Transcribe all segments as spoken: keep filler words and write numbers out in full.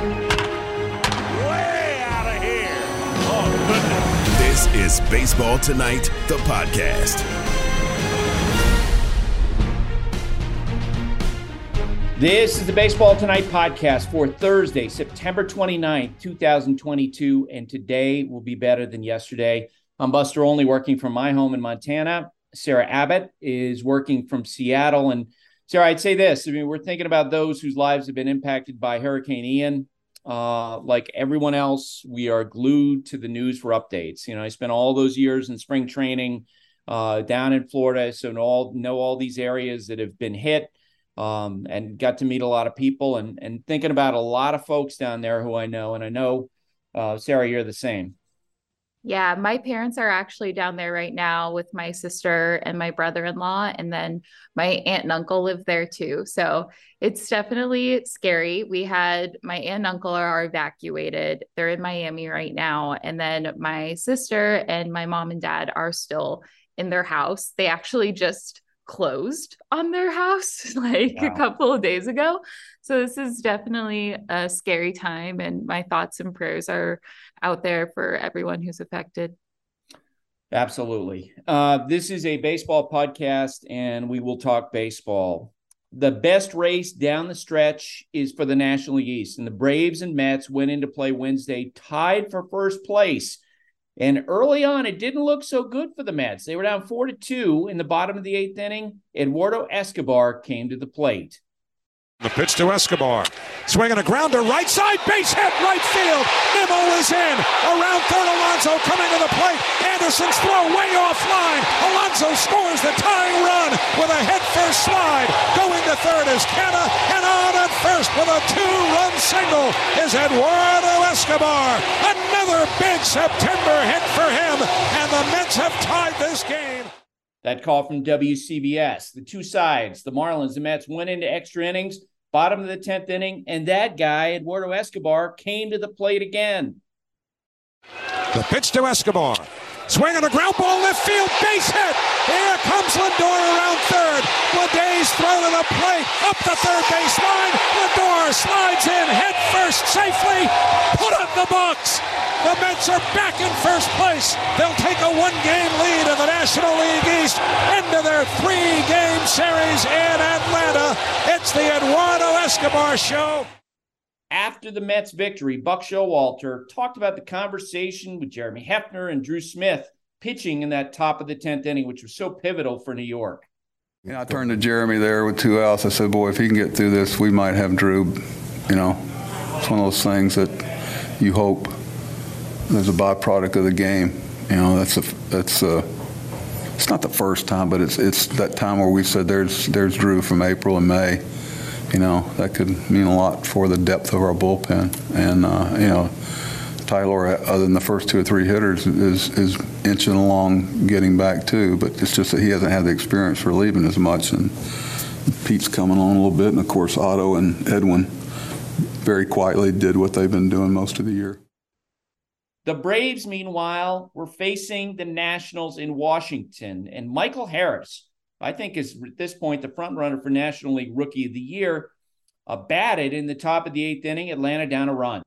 Way out of here. Oh, goodness. This is Baseball Tonight, the podcast. This is the Baseball Tonight podcast for Thursday, September twenty-ninth, twenty twenty-two, and today will be better than yesterday. I'm Buster Olney, working from my home in Montana. Sarah Abbott is working from Seattle. And Sarah, I'd say this. I mean, we're thinking about those whose lives have been impacted by Hurricane Ian. Uh, like everyone else, we are glued to the news for updates. You know, I spent all those years in spring training uh, down in Florida, so know all, know all these areas that have been hit. Um, and got to meet a lot of people and, and thinking about a lot of folks down there who I know. And I know, uh, Sarah, you're the same. Yeah, my parents are actually down there right now with my sister and my brother-in-law. And then my aunt and uncle live there too. So it's definitely scary. We had my aunt and uncle are evacuated. They're in Miami right now. And then my sister and my mom and dad are still in their house. They actually just closed on their house like wow. a couple of days ago. So this is definitely a scary time, and my thoughts and prayers are out there for everyone who's affected. Absolutely. Uh, this is a baseball podcast, and we will talk baseball. The best race down the stretch is for the National League East, and the Braves and Mets went into play Wednesday tied for first place. And early on, it didn't look so good for the Mets. They were down four to two in the bottom of the eighth inning. Eduardo Escobar came to the plate. The pitch to Escobar. Swinging a grounder, right side, base hit, right field. Nimmo is in. Around third, Alonso coming to the plate. Anderson's throw way offline. Alonso scores the tying run with a head-first slide. Going to third is Canna, and on at first with a two-run single is Eduardo Escobar. Another big September hit for him, and the Mets have tied this game. That call from W C B S. The two sides, the Marlins and Mets, went into extra innings, bottom of the tenth inning, and that guy, Eduardo Escobar, came to the plate again. The pitch to Escobar. Swinging a ground ball left field, base hit. Here comes Lindor around third. Leday's throw to the plate, up the third base line. Lindor slides in head first safely. Put up the box. The Mets are back in first place. They'll take a one-game lead in the National League East into their three-game series in Atlanta. It's the Eduardo Escobar Show. After the Mets victory, Buck Showalter talked about the conversation with Jeremy Hefner and Drew Smith pitching in that top of the tenth inning, which was so pivotal for New York. Yeah, I turned to Jeremy there with two outs. I said, boy, if he can get through this, we might have Drew. You know, it's one of those things that you hope there's a byproduct of the game. You know, that's a, that's a, it's not the first time, but it's it's that time where we said there's there's Drew from April and May. You know, that could mean a lot for the depth of our bullpen. And, uh, you know, Tyler, other than the first two or three hitters, is is inching along getting back too. But it's just that he hasn't had the experience relieving as much. And Pete's coming on a little bit. And, of course, Otto and Edwin very quietly did what they've been doing most of the year. The Braves, meanwhile, were facing the Nationals in Washington. And Michael Harris, I think, is at this point the front runner for National League Rookie of the Year, uh, batted in the top of the eighth inning. Atlanta down a run.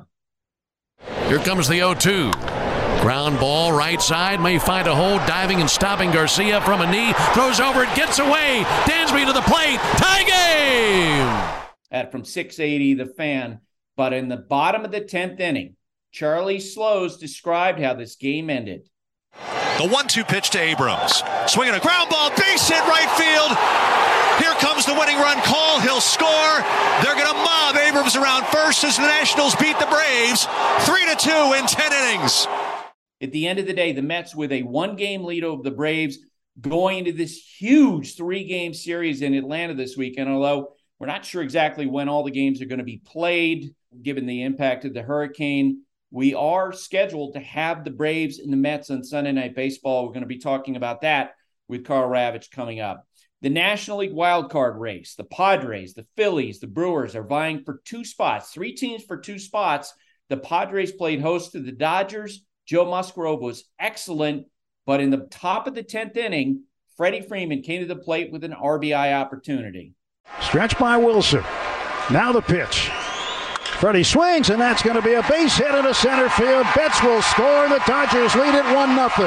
Here comes the oh two. Ground ball right side, may find a hole, diving and stopping Garcia from a knee. Throws over it, gets away. Dansby to the plate. Tie game! At from six eighty, The Fan. But in the bottom of the tenth inning, Charlie Slows described how this game ended. The one two pitch to Abrams. Swinging a ground ball, base hit right field. Here comes the winning run call. He'll score. They're going to mob Abrams around first as the Nationals beat the Braves three to two in ten innings. At the end of the day, the Mets with a one-game lead over the Braves going into this huge three-game series in Atlanta this weekend, although we're not sure exactly when all the games are going to be played, given the impact of the hurricane. We are scheduled to have the Braves and the Mets on Sunday Night Baseball. We're going to be talking about that with Karl Ravech coming up. The National League wildcard race, the Padres, the Phillies, the Brewers are vying for two spots, three teams for two spots. The Padres played host to the Dodgers. Joe Musgrove was excellent, but in the top of the tenth inning, Freddie Freeman came to the plate with an R B I opportunity. Stretch by Wilson. Now the pitch. Freddie swings, and that's going to be a base hit into center field. Betts will score, and the Dodgers lead it one nothing.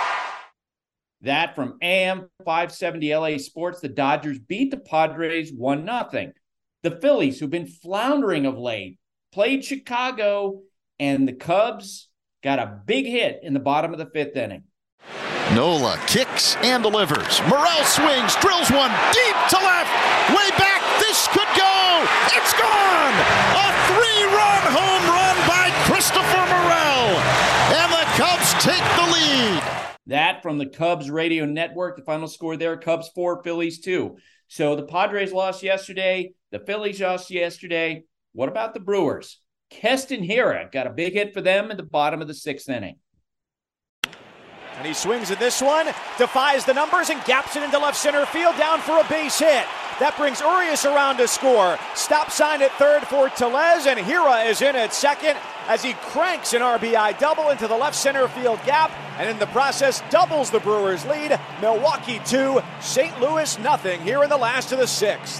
That from A M five seventy L A Sports. The Dodgers beat the Padres one nothing. The Phillies, who've been floundering of late, played Chicago, and the Cubs got a big hit in the bottom of the fifth inning. Nola kicks and delivers. Morel swings, drills one deep to left. Way back, this could go. It's gone! A three-run home run by Christopher Morel. And the Cubs take the lead. That from the Cubs radio network. The final score there, Cubs four, Phillies two. So the Padres lost yesterday. The Phillies lost yesterday. What about the Brewers? Keston Hiura got a big hit for them in the bottom of the sixth inning. And he swings at this one, defies the numbers, and gaps it into left center field, down for a base hit. That brings Urias around to score. Stop sign at third for Tellez, and Hiura is in at second as he cranks an R B I double into the left center field gap, and in the process doubles the Brewers' lead. Milwaukee two, Saint Louis nothing here in the last of the sixth.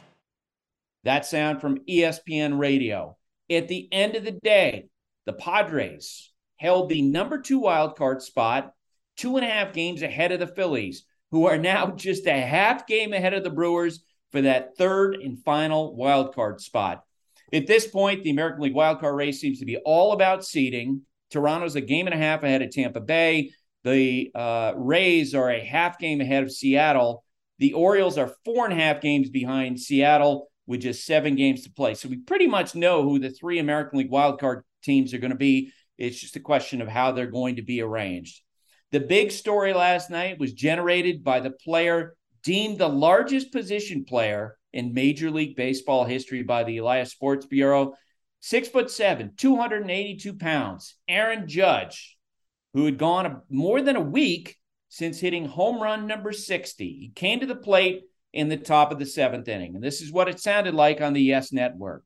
That sound from E S P N Radio. At the end of the day, the Padres held the number two wild card spot, two and a half games ahead of the Phillies, who are now just a half game ahead of the Brewers for that third and final wild card spot. At this point, the American League wild card race seems to be all about seeding. Toronto's a game and a half ahead of Tampa Bay. The uh, Rays are a half game ahead of Seattle. The Orioles are four and a half games behind Seattle with just seven games to play. So we pretty much know who the three American League wildcard teams are going to be. It's just a question of how they're going to be arranged. The big story last night was generated by the player deemed the largest position player in Major League Baseball history by the Elias Sports Bureau. Six foot seven, two hundred eighty-two pounds, Aaron Judge, who had gone a, more than a week since hitting home run number sixty. He came to the plate in the top of the seventh inning. And this is what it sounded like on the Yes Network.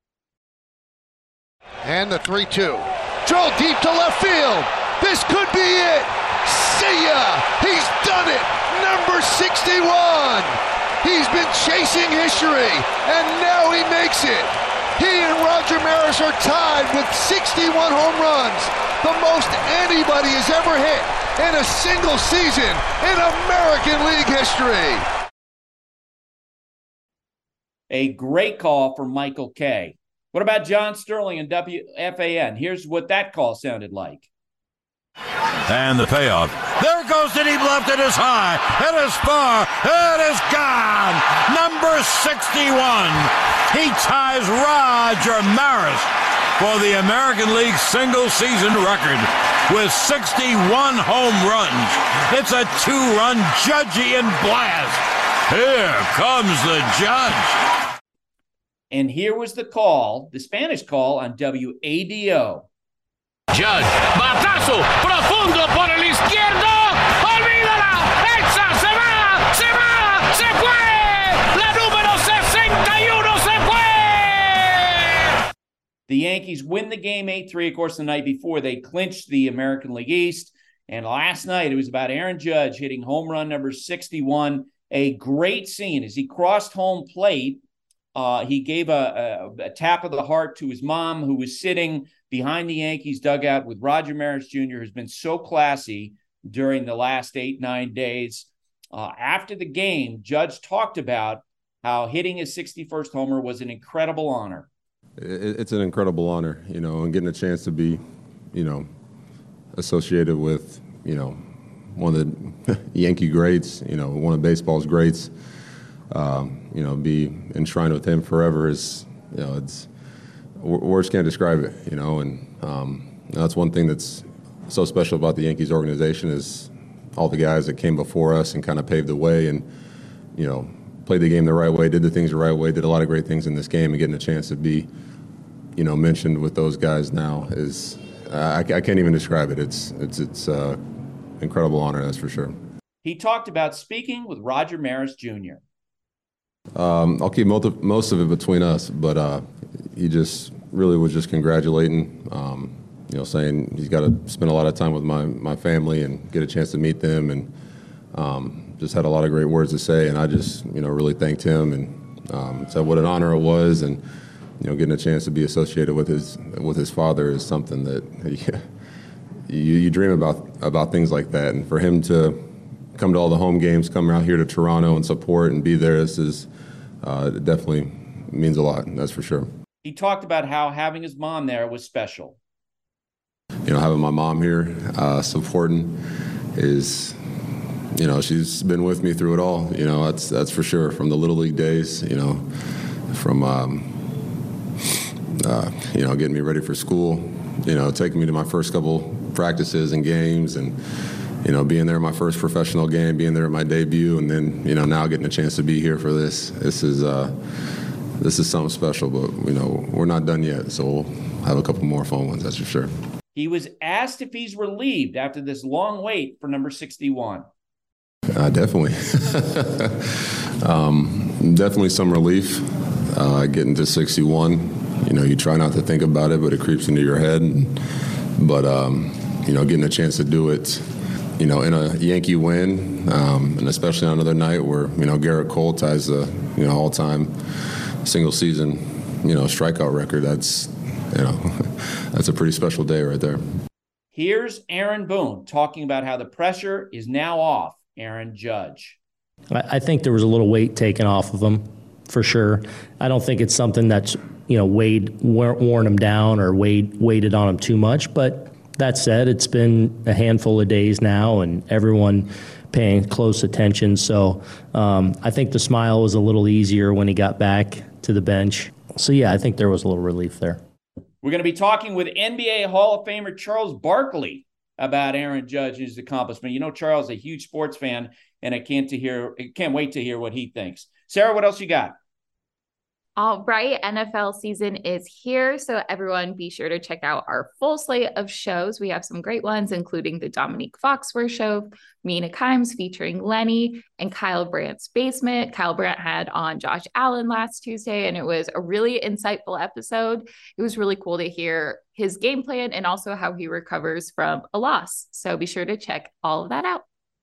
And the three two. Drill deep to left field. This could be it. See ya. He's done it. Number sixty-one. He's been chasing history, and now he makes it. He and Roger Maris are tied with sixty-one home runs, the most anybody has ever hit in a single season in American League history. A great call from Michael Kay. What about John Sterling and W F A N? Here's what that call sounded like. And the payoff. There goes the deep left. It is high. It is far. It is gone. Number sixty-one. He ties Roger Maris for the American League single-season record with sixty-one home runs. It's a two-run Judgian blast. Here comes the Judge. And here was the call, the Spanish call on W A D O. Judge, batazo, profundo por el izquierdo, olvídala, esa se va, se va, se fue, la número sesenta-uno se fue. The Yankees win the game eight three. Of course, the night before, they clinched the American League East. And last night, it was about Aaron Judge hitting home run number sixty-one. A great scene as he crossed home plate. Uh, he gave a, a, a tap of the heart to his mom, who was sitting behind the Yankees dugout with Roger Maris Junior, who's been so classy during the last eight, nine days. Uh, after the game, Judge talked about how hitting his sixty-first homer was an incredible honor. It's an incredible honor, you know, and getting a chance to be, you know, associated with, you know, one of the Yankee greats, you know, one of baseball's greats. Um, you know, be enshrined with him forever is, you know, it's, words can't describe it, you know, and um, that's one thing that's so special about the Yankees organization is all the guys that came before us and kind of paved the way and, you know, played the game the right way, did the things the right way, did a lot of great things in this game, and getting a chance to be, you know, mentioned with those guys now is, uh, I, I can't even describe it. It's, it's, it's uh, incredible honor, that's for sure. He talked about speaking with Roger Maris Junior Um, I'll keep most of, most of it between us, but uh, he just really was just congratulating, um, you know, saying he's got to spend a lot of time with my, my family and get a chance to meet them, and um, just had a lot of great words to say, and I just, you know, really thanked him and um, said what an honor it was, and you know, getting a chance to be associated with his with his father is something that yeah, you, you dream about about things like that. And for him to come to all the home games, come out here to Toronto and support and be there, this is uh, it definitely means a lot. That's for sure. He talked about how having his mom there was special. You know, having my mom here uh, supporting is, you know, she's been with me through it all. You know, that's that's for sure. From the Little League days, you know, from um, uh, you know, getting me ready for school, you know, taking me to my first couple practices and games, and you know, being there at my first professional game, being there at my debut, and then you know, now getting a chance to be here for this. This is uh, this is something special, but you know, we're not done yet, so we'll have a couple more fun ones. That's for sure. He was asked if he's relieved after this long wait for number sixty-one. Uh, definitely. um, definitely some relief uh, getting to sixty-one. You know, you try not to think about it, but it creeps into your head. And, but, um, you know, getting a chance to do it, you know, in a Yankee win, um, and especially on another night where, you know, Garrett Cole ties the, you know, all-time single-season, you know, strikeout record. That's, you know, that's a pretty special day right there. Here's Aaron Boone talking about how the pressure is now off Aaron Judge. I think there was a little weight taken off of him, for sure. I don't think it's something that's, you know, weighed, worn him down or weighed, weighted on him too much. But that said, it's been a handful of days now, and everyone paying close attention. So um, I think the smile was a little easier when he got back to the bench. So, yeah, I think there was a little relief there. We're going to be talking with N B A Hall of Famer Charles Barkley about Aaron Judge and his accomplishment. You know, Charles is a huge sports fan, and I can't to hear, can't wait to hear what he thinks. Sarah, what else you got? All right, N F L season is here, so everyone be sure to check out our full slate of shows. We have some great ones, including the Dominique Foxworth Show, Mina Kimes featuring Lenny, and Kyle Brandt's Basement. Kyle Brandt had on Josh Allen last Tuesday, and it was a really insightful episode. It was really cool to hear his game plan and also how he recovers from a loss. So be sure to check all of that out.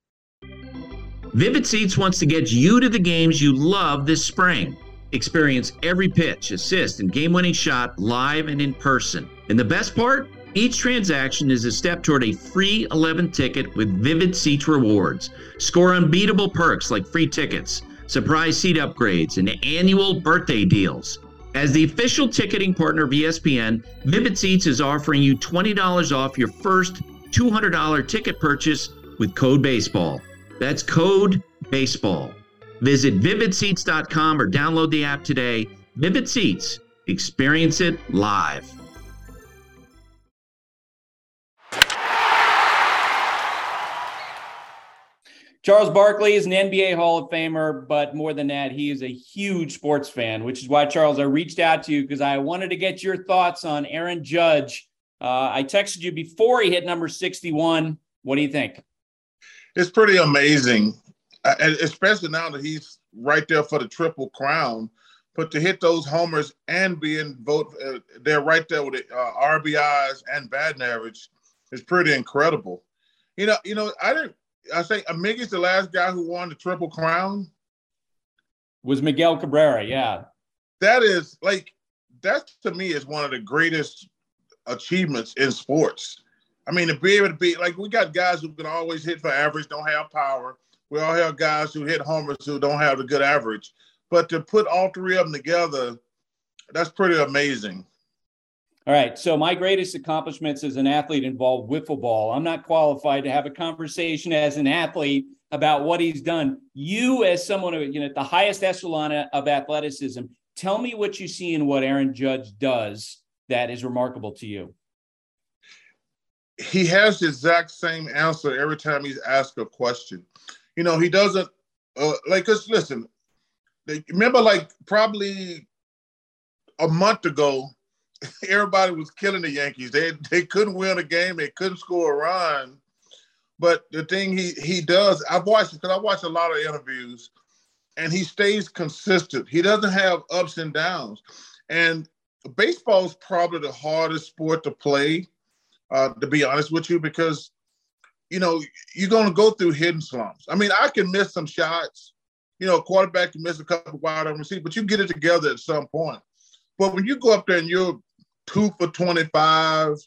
Vivid Seats wants to get you to the games you love this spring. Experience every pitch, assist, and game-winning shot live and in person. And the best part? Each transaction is a step toward a free eleven ticket with Vivid Seats rewards. Score unbeatable perks like free tickets, surprise seat upgrades, and annual birthday deals. As the official ticketing partner of E S P N, Vivid Seats is offering you twenty dollars off your first two hundred dollars ticket purchase with code BASEBALL. That's code BASEBALL. Visit vivid seats dot com or download the app today. Vivid Seats. Experience it live. Charles Barkley is an N B A Hall of Famer, but more than that, he is a huge sports fan, which is why, Charles, I reached out to you because I wanted to get your thoughts on Aaron Judge. Uh, I texted you before he hit number sixty-one. What do you think? It's pretty amazing. Uh, especially now that he's right there for the Triple Crown, but to hit those homers and be in vote, uh, they're right there with the uh, R B Is and batting average is pretty incredible. You know, you know, I didn't. I think Miggy's the last guy who won the Triple Crown. Was Miguel Cabrera? Yeah, that is like that to me is one of the greatest achievements in sports. I mean, to be able to be like we got guys who can always hit for average, don't have power. We all have guys who hit homers who don't have a good average. But to put all three of them together, that's pretty amazing. All right. So my greatest accomplishments as an athlete involve wiffle ball. I'm not qualified to have a conversation as an athlete about what he's done. You, as someone who, you know, at the highest echelon of athleticism, tell me what you see in what Aaron Judge does that is remarkable to you. He has the exact same answer every time he's asked a question. You know, he doesn't, uh, like, cause listen, they, remember like probably a month ago, everybody was killing the Yankees. They they couldn't win a game. They couldn't score a run. But the thing he he does, I've watched it because I watch a lot of interviews, and he stays consistent. He doesn't have ups and downs. And baseball is probably the hardest sport to play, uh, to be honest with you, because you know, you're going to go through hidden slumps. I mean, I can miss some shots. You know, a quarterback can miss a couple wide open receivers, but you get it together at some point. But when you go up there and you're two for twenty-five,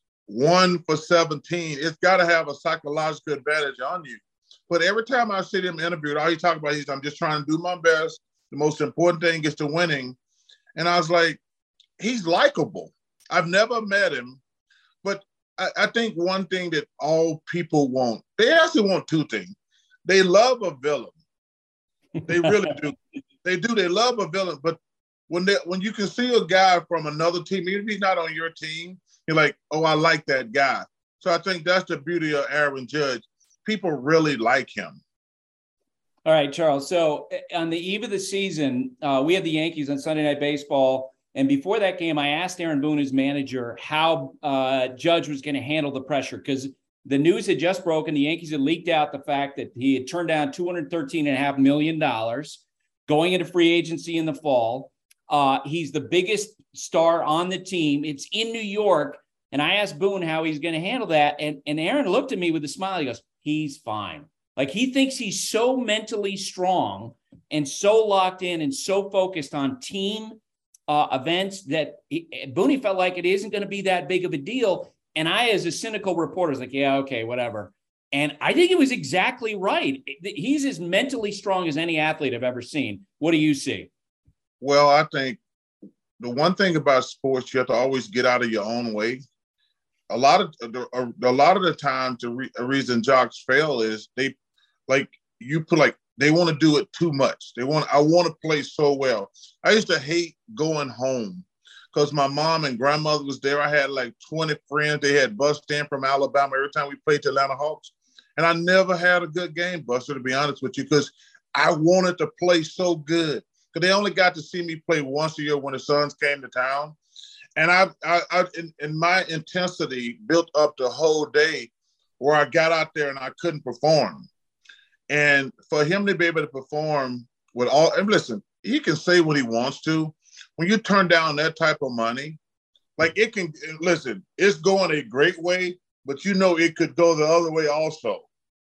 one for seventeen, it's got to have a psychological advantage on you. But every time I see him interviewed, all he talk about is, I'm just trying to do my best. The most important thing is to winning. And I was like, he's likable. I've never met him, but I, I think one thing that all people want, they actually want two things. They love a villain. They really do. They do. They love a villain. But when they when you can see a guy from another team, even if he's not on your team, you're like, oh, I like that guy. So I think that's the beauty of Aaron Judge. People really like him. All right, Charles. So on the eve of the season, uh, we had the Yankees on Sunday Night Baseball. And before that game, I asked Aaron Boone, his manager, how uh, Judge was going to handle the pressure, because the news had just broken. The Yankees had leaked out the fact that he had turned down two hundred thirteen point five million dollars going into free agency in the fall. Uh, he's the biggest star on the team. It's in New York. And I asked Boone how he's going to handle that. And, and Aaron looked at me with a smile. He goes, he's fine. Like, he thinks he's so mentally strong and so locked in and so focused on team uh, events that he, Boone felt like it isn't going to be that big of a deal. And I, as a cynical reporter, was like, yeah, okay, whatever. And I think it was exactly right. He's as mentally strong as any athlete I've ever seen. What do you see? Well, I think the one thing about sports, you have to always get out of your own way. A lot of a, a lot of the times, the re, a reason jocks fail is they, like you put, like they want to do it too much. They want, I want to play so well. I used to hate going home because my mom and grandmother was there. I had like twenty friends. They had bussed in from Alabama every time we played the Atlanta Hawks. And I never had a good game, Buster, to be honest with you, because I wanted to play so good. Because they only got to see me play once a year when the Suns came to town. And I, I, I in, in my intensity built up the whole day where I got out there and I couldn't perform. And for him to be able to perform with all, and listen, he can say what he wants to. When you turn down that type of money, like it can, listen, it's going a great way, but you know it could go the other way also.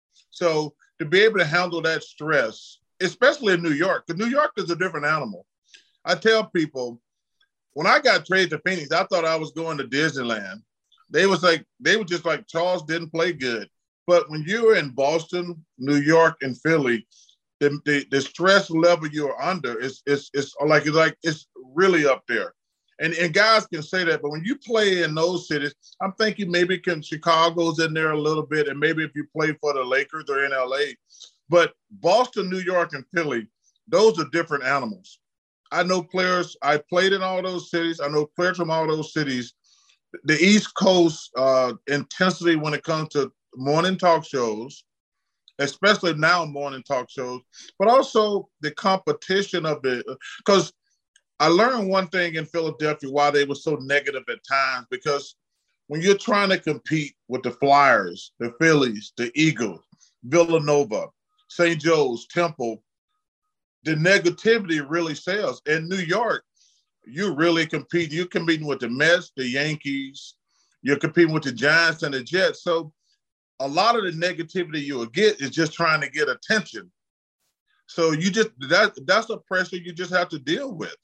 So to be able to handle that stress, especially in New York, because New York is a different animal. I tell people, when I got traded to Phoenix, I thought I was going to Disneyland. They was like, they were just like, Charles didn't play good. But when you're in Boston, New York, and Philly, the, the, the stress level you're under is is is like it's like it's really up there. And and guys can say that, but when you play in those cities, I'm thinking maybe can Chicago's in there a little bit, and maybe if you play for the Lakers or in L A. But Boston, New York, and Philly, those are different animals. I know players, I played in all those cities. I know players from all those cities. The East Coast uh, intensity when it comes to morning talk shows, especially now morning talk shows, but also the competition of the, because I learned one thing in Philadelphia why they were so negative at times, because when you're trying to compete with the Flyers, the Phillies, the Eagles, Villanova, Saint Joe's, Temple, the negativity really sells. In New York, you really compete. You're competing with the Mets, the Yankees, you're competing with the Giants and the Jets. So a lot of the negativity you will get is just trying to get attention. So you just, that that's a pressure you just have to deal with.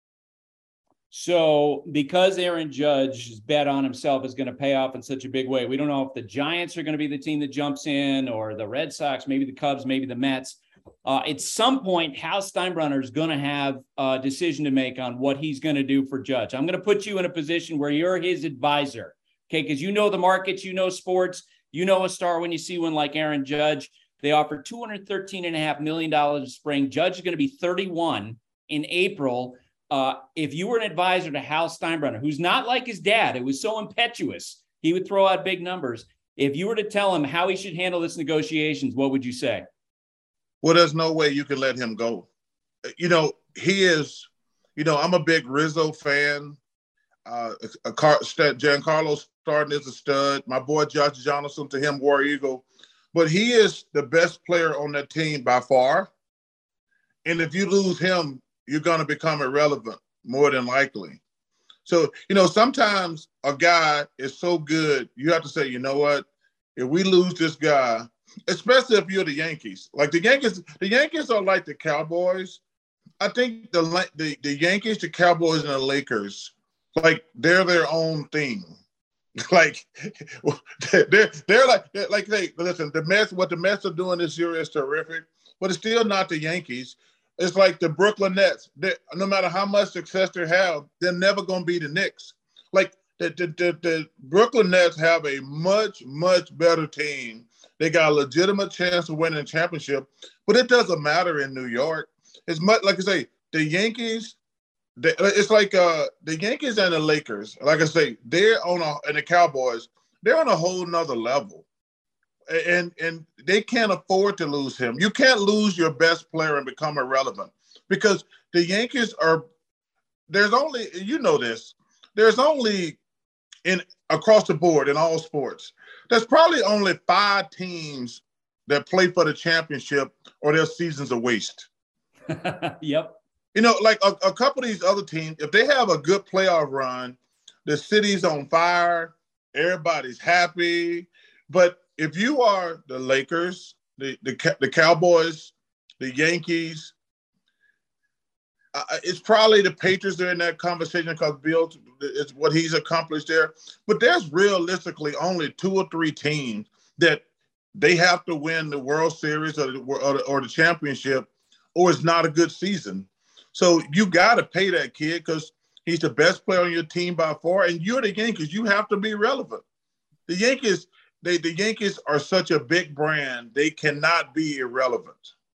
So because Aaron Judge's bet on himself is going to pay off in such a big way, we don't know if the Giants are going to be the team that jumps in, or the Red Sox, maybe the Cubs, maybe the Mets. Uh, at some point, Hal Steinbrenner is going to have a decision to make on what he's going to do for Judge. I'm going to put you in a position where you're his advisor, okay? Because you know the markets, you know sports, you know a star when you see one like Aaron Judge. They offer two hundred thirteen point five million dollars in spring. Judge is going to be thirty-one in April. Uh, if you were an advisor to Hal Steinbrenner, who's not like his dad, it was so impetuous, he would throw out big numbers. If you were to tell him how he should handle this negotiations, what would you say? Well, there's no way you can let him go. You know, he is, you know, I'm a big Rizzo fan. Uh, a Car- Giancarlo Stanton is a stud. My boy Josh Johnson, to him, War Eagle. But he is the best player on that team by far. And if you lose him, you're going to become irrelevant, more than likely. So, you know, sometimes a guy is so good, you have to say, you know what, if we lose this guy, especially if you're the Yankees, like the Yankees, the Yankees are like the Cowboys. I think the, the the Yankees, the Cowboys, and the Lakers, like they're their own thing. Like they're they're like they're like they listen. The Mets, what the Mets are doing this year is terrific, but it's still not the Yankees. It's like the Brooklyn Nets. They, no matter how much success they have, they're never going to be the Knicks. Like the, the the the Brooklyn Nets have a much much better team. They got a legitimate chance of winning a championship, but it doesn't matter in New York. It's much like I say, the Yankees. They, it's like uh, the Yankees and the Lakers. Like I say, they're on a and the Cowboys. They're on a whole nother level, and and they can't afford to lose him. You can't lose your best player and become irrelevant because the Yankees are. There's only you know this. There's only in across the board in all sports. There's probably only five teams that play for the championship or their season's a waste. Yep. You know, like a, a couple of these other teams, if they have a good playoff run, the city's on fire, everybody's happy. But if you are the Lakers, the the, the Cowboys, the Yankees, uh, it's probably the Patriots that are in that conversation because Bill is what he's accomplished there. But there's realistically only two or three teams that they have to win the World Series or the, or the, or the championship, or it's not a good season. So you got to pay that kid because he's the best player on your team by far, and you're the Yankees. You have to be relevant. The Yankees, they the Yankees are such a big brand; they cannot be irrelevant.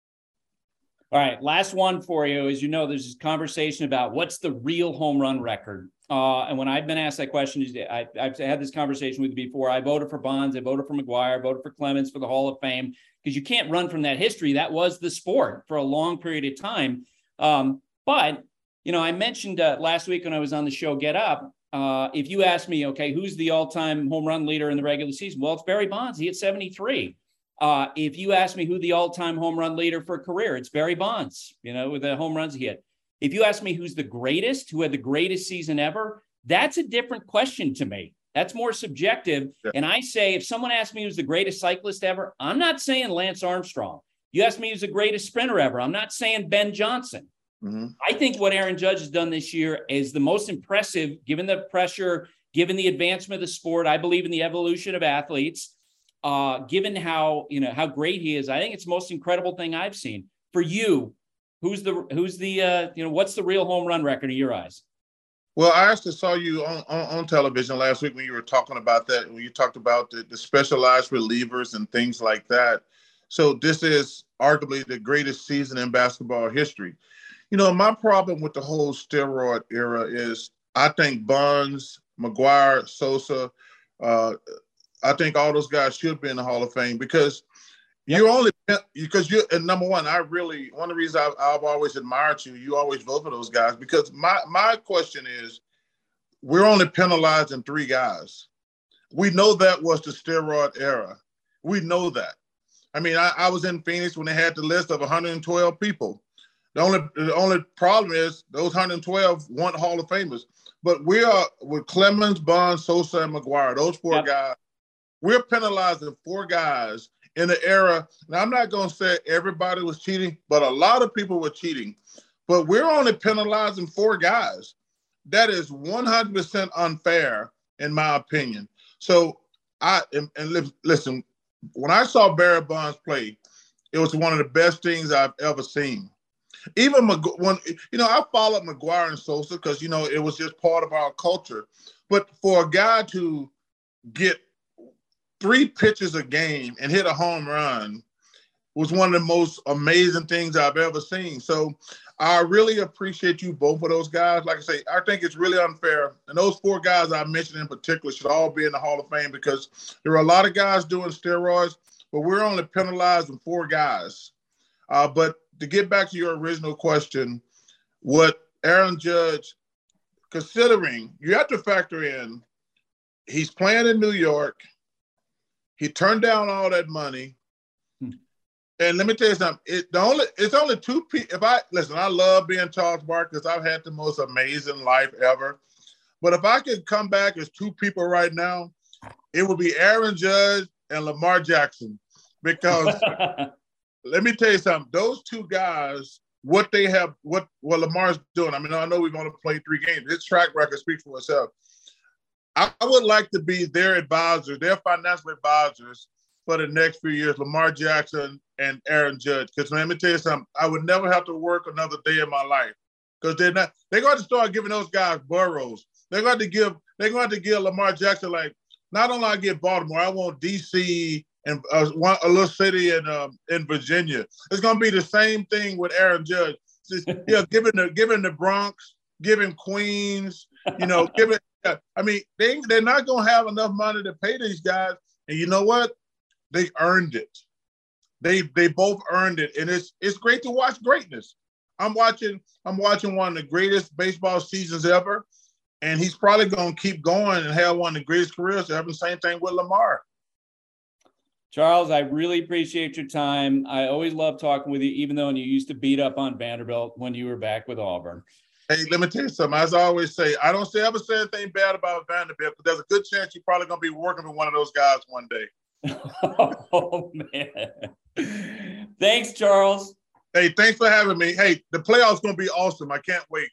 All right, last one for you. As you know, there's this conversation about what's the real home run record. Uh, and when I've been asked that question, I, I've had this conversation with you before. I voted for Bonds, I voted for McGwire, I voted for Clemens for the Hall of Fame because you can't run from that history. That was the sport for a long period of time. Um, but, you know, I mentioned uh, last week when I was on the show Get Up, uh, if you ask me, okay, who's the all-time home run leader in the regular season? Well, it's Barry Bonds. He had seventy-three. Uh, if you ask me who the all-time home run leader for a career, it's Barry Bonds, you know, with the home runs he had. If you ask me who's the greatest, who had the greatest season ever, that's a different question to me. That's more subjective. Yeah. And I say, if someone asks me who's the greatest cyclist ever, I'm not saying Lance Armstrong. You ask me who's the greatest sprinter ever, I'm not saying Ben Johnson. Mm-hmm. I think what Aaron Judge has done this year is the most impressive, given the pressure, given the advancement of the sport. I believe in the evolution of athletes. Uh, given how, you know, how great he is, I think it's the most incredible thing I've seen. For you, who's the, who's the, uh, you know, what's the real home run record in your eyes? Well, I actually saw you on, on, on television last week when you were talking about that, when you talked about the, the specialized relievers and things like that. So this is arguably the greatest season in basketball history. You know, my problem with the whole steroid era is I think Bonds, McGwire, Sosa, uh, I think all those guys should be in the Hall of Fame because yep. you only because you and number one, I really one of the reasons I've, I've always admired you. You always vote for those guys because my my question is, we're only penalizing three guys. We know that was the steroid era. We know that. I mean, I, I was in Phoenix when they had the list of one hundred twelve people. The only the only problem is those one hundred twelve weren't Hall of Famers. But we are with Clemens, Bonds, Sosa, and McGwire. Those four yep. guys. We're penalizing four guys in the era. Now, I'm not going to say everybody was cheating, but a lot of people were cheating. But we're only penalizing four guys. That is one hundred percent unfair, in my opinion. So, I and, and listen, when I saw Barry Bonds play, it was one of the best things I've ever seen. Even when, you know, I followed McGwire and Sosa because, you know, it was just part of our culture. But for a guy to get three pitches a game and hit a home run was one of the most amazing things I've ever seen. So I really appreciate you both of those guys. Like I say, I think it's really unfair. And those four guys I mentioned in particular should all be in the Hall of Fame because there are a lot of guys doing steroids, but we're only penalizing four guys. Uh, but to get back to your original question, what Aaron Judge, considering you have to factor in, he's playing in New York. He turned down all that money. Hmm. And let me tell you something. It, the only, it's only two people. If I, listen, I love being Charles Barkley because I've had the most amazing life ever. But if I could come back as two people right now, it would be Aaron Judge and Lamar Jackson. Because let me tell you something. Those two guys what they have, what what Lamar's doing. I mean, I know we've only played three games. His track record speaks for itself. I, I would like to be their advisors, their financial advisors for the next few years, Lamar Jackson and Aaron Judge. Because let me tell you something, I would never have to work another day in my life. Because they're not, they're going to start giving those guys boroughs. They're going to give, they're going to give Lamar Jackson, like, not only I get Baltimore, I want D C and uh, one, a little city in um, in Virginia. It's going to be the same thing with Aaron Judge. Just, yeah, giving the giving the Bronx, giving Queens, you know, giving. I mean, they they're not going to have enough money to pay these guys, and you know what? They earned it. They they both earned it, and it's it's great to watch greatness. I'm watching I'm watching one of the greatest baseball seasons ever, and he's probably going to keep going and have one of the greatest careers ever. Same thing with Lamar. Charles, I really appreciate your time. I always love talking with you, even though you used to beat up on Vanderbilt when you were back with Auburn. Hey, let me tell you something. As I always say, I don't say ever say anything bad about Vanderbilt, but there's a good chance you're probably going to be working with one of those guys one day. Oh, man. Thanks, Charles. Hey, thanks for having me. Hey, the playoffs going to be awesome. I can't wait.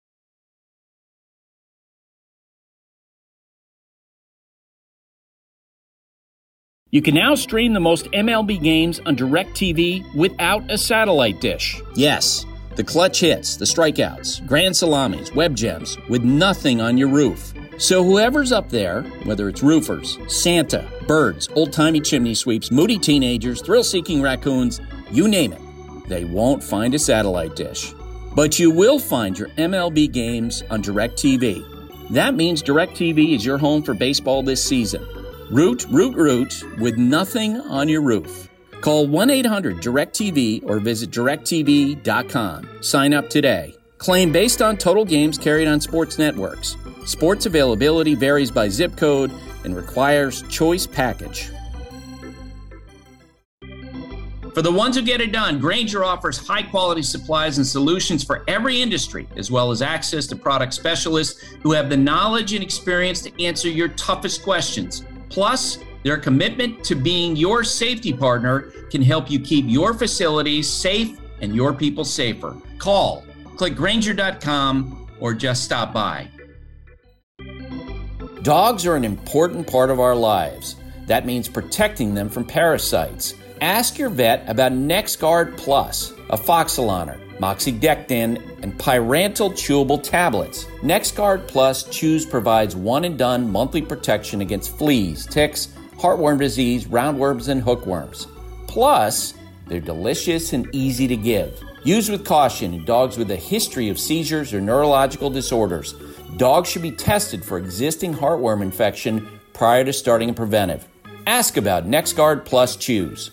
You can now stream the most M L B games on DirecTV without a satellite dish. Yes, the clutch hits, the strikeouts, grand salamis, web gems, with nothing on your roof. So whoever's up there, whether it's roofers, Santa, birds, old-timey chimney sweeps, moody teenagers, thrill-seeking raccoons, you name it, they won't find a satellite dish. But you will find your M L B games on DirecTV. That means DirecTV is your home for baseball this season. Root, root, root, with nothing on your roof. Call one eight hundred direct T V or visit direct T V dot com. Sign up today. Claim based on total games carried on sports networks. Sports availability varies by zip code and requires choice package. For the ones who get it done, Grainger offers high-quality supplies and solutions for every industry, as well as access to product specialists who have the knowledge and experience to answer your toughest questions. Plus, their commitment to being your safety partner can help you keep your facilities safe and your people safer. Call, click Grainger dot com, or just stop by. Dogs are an important part of our lives. That means protecting them from parasites. Ask your vet about NexGard Plus, Afoxolaner, Moxidectin, and Pyrantel chewable tablets. NexGard Plus Chews provides one-and-done monthly protection against fleas, ticks, heartworm disease, roundworms, and hookworms. Plus, they're delicious and easy to give. Use with caution in dogs with a history of seizures or neurological disorders. Dogs should be tested for existing heartworm infection prior to starting a preventive. Ask about NexGard Plus Chews.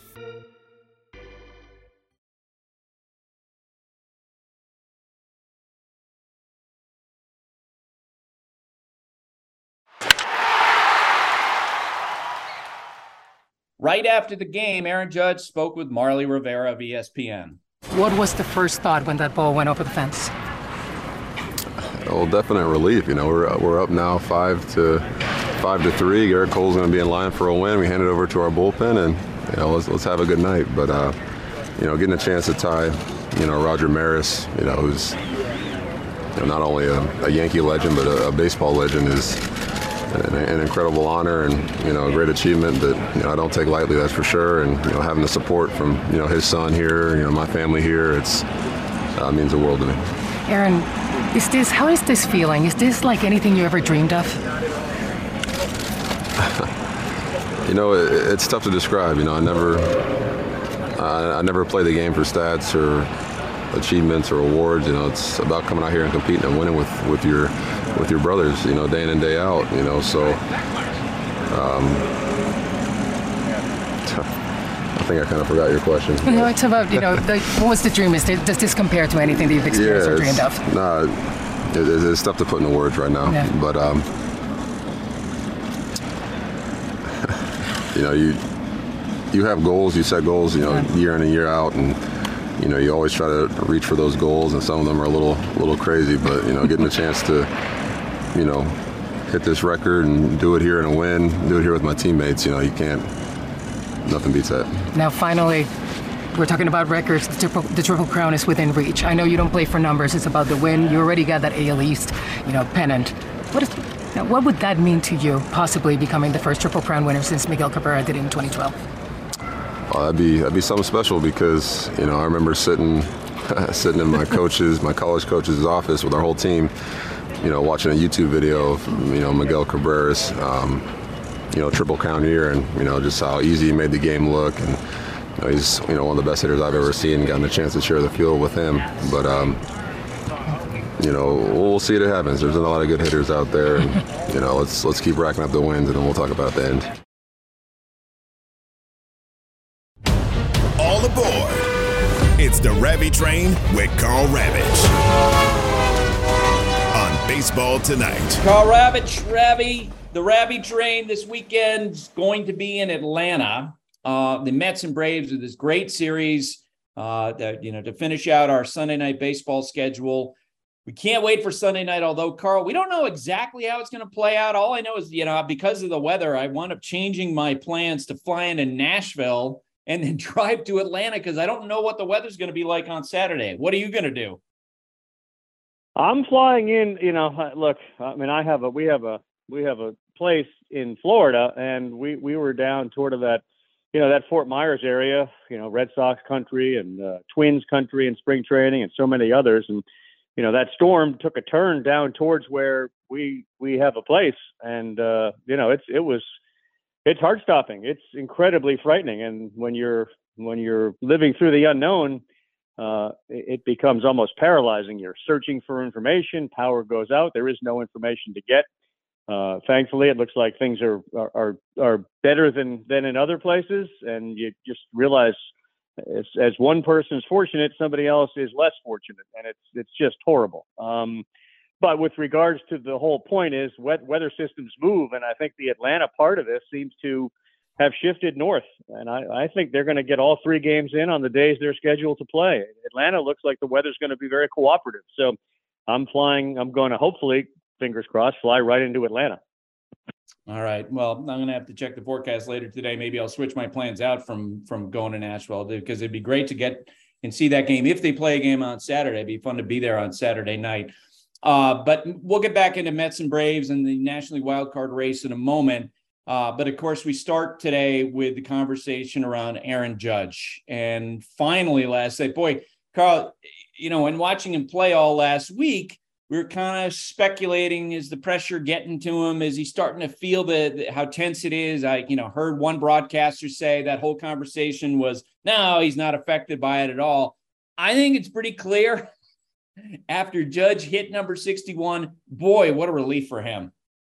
Right after the game, Aaron Judge spoke with Marly Rivera of E S P N. What was the first thought when that ball went over the fence? Well, definite relief. You know, we're we're up now five to five to three. Garrett Cole's going to be in line for a win. We hand it over to our bullpen, and you know, let's let's have a good night. But uh, you know, getting a chance to tie, you know, Roger Maris, you know, who's you know, not only a, a Yankee legend but a, a baseball legend, is An, an incredible honor and, you know, a great achievement that, you know, I don't take lightly, that's for sure. And, you know, having the support from, you know, his son here, you know, my family here, it's uh, means the world to me. Aaron, is this, how is this feeling? Is this like anything you ever dreamed of? You know, it, it's tough to describe. You know, I never, I, I never play the game for stats or achievements or awards. You know, it's about coming out here and competing and winning with, with your with your brothers, you know, day in and day out, you know, so um, I think I kind of forgot your question. No, it's about, you know, the, what was the dream? Is there, does this compare to anything that you've experienced yeah, or dreamed of? Nah, it, it's tough to put into words right now, yeah. but, um, you know, you you have goals, you set goals, you know, yeah. year in and year out, and you know, you always try to reach for those goals, and some of them are a little, little crazy. But you know, getting a chance to, you know, hit this record and do it here and win, do it here with my teammates. You know, you can't. Nothing beats that. Now, finally, We're talking about records. The triple, the triple crown is within reach. I know you don't play for numbers. It's about the win. You already got that A L East, you know, pennant. What is, now, what would that mean to you, possibly becoming the first triple crown winner since Miguel Cabrera did it in twenty twelve? Well, that'd be that'd be something special because you know I remember sitting sitting in my coach's my college coach's office with our whole team, you know, watching a YouTube video of you know Miguel Cabrera's um, you know triple crown year, and you know just how easy he made the game look, and you know, he's you know one of the best hitters I've ever seen. Gotten a chance to share the field with him, but um, you know we'll see if it happens. There's a lot of good hitters out there, and you know let's let's keep racking up the wins, and then we'll talk about the end. All aboard. It's the Ravi Train with Karl Ravech on Baseball Tonight. Karl Ravech, Ravi, the Ravi Train this weekend's going to be in Atlanta. Uh, the Mets and Braves are this great series uh, that, you know, to finish out our Sunday night baseball schedule. We can't wait for Sunday night, although, Karl, we don't know exactly how it's going to play out. All I know is, you know, because of the weather, I wound up changing my plans to fly into Nashville and then drive to Atlanta because I don't know what the weather's going to be like on Saturday. What are you going to do? I'm flying in, you know, look, I mean, I have a, we have a, we have a place in Florida, and we, we were down toward of that, you know, that Fort Myers area, you know, Red Sox country and uh, Twins country and spring training and so many others. And, you know, that storm took a turn down towards where we, we have a place. And, uh, you know, it's, it was, it's heart stopping. It's incredibly frightening. And when you're, when you're living through the unknown, uh, it, it becomes almost paralyzing. You're searching for information, power goes out. There is no information to get. Uh, thankfully, it looks like things are, are, are, are better than, than in other places. And you just realize as, as one person is fortunate, somebody else is less fortunate. And it's, it's just horrible. Um, But with regards to the whole point is wet weather systems move. And I think the Atlanta part of this seems to have shifted north. And I, I think they're going to get all three games in on the days they're scheduled to play. Atlanta looks like the weather's going to be very cooperative. So I'm flying, I'm going to hopefully, fingers crossed, fly right into Atlanta. All right. Well, I'm going to have to check the forecast later today. Maybe I'll switch my plans out from, from going to Nashville because it'd be great to get and see that game. If they play a game on Saturday, it'd be fun to be there on Saturday night. Uh, but we'll get back into Mets and Braves and the National League wild card race in a moment. Uh, but of course, we start today with the conversation around Aaron Judge. And finally, last night, boy, Karl, you know, when watching him play all last week, we were kind of speculating, is the pressure getting to him? Is he starting to feel the, the how tense it is? I, you know, heard one broadcaster say that whole conversation was, no, he's not affected by it at all. I think it's pretty clear. After Judge hit number sixty-one, boy, what a relief for him.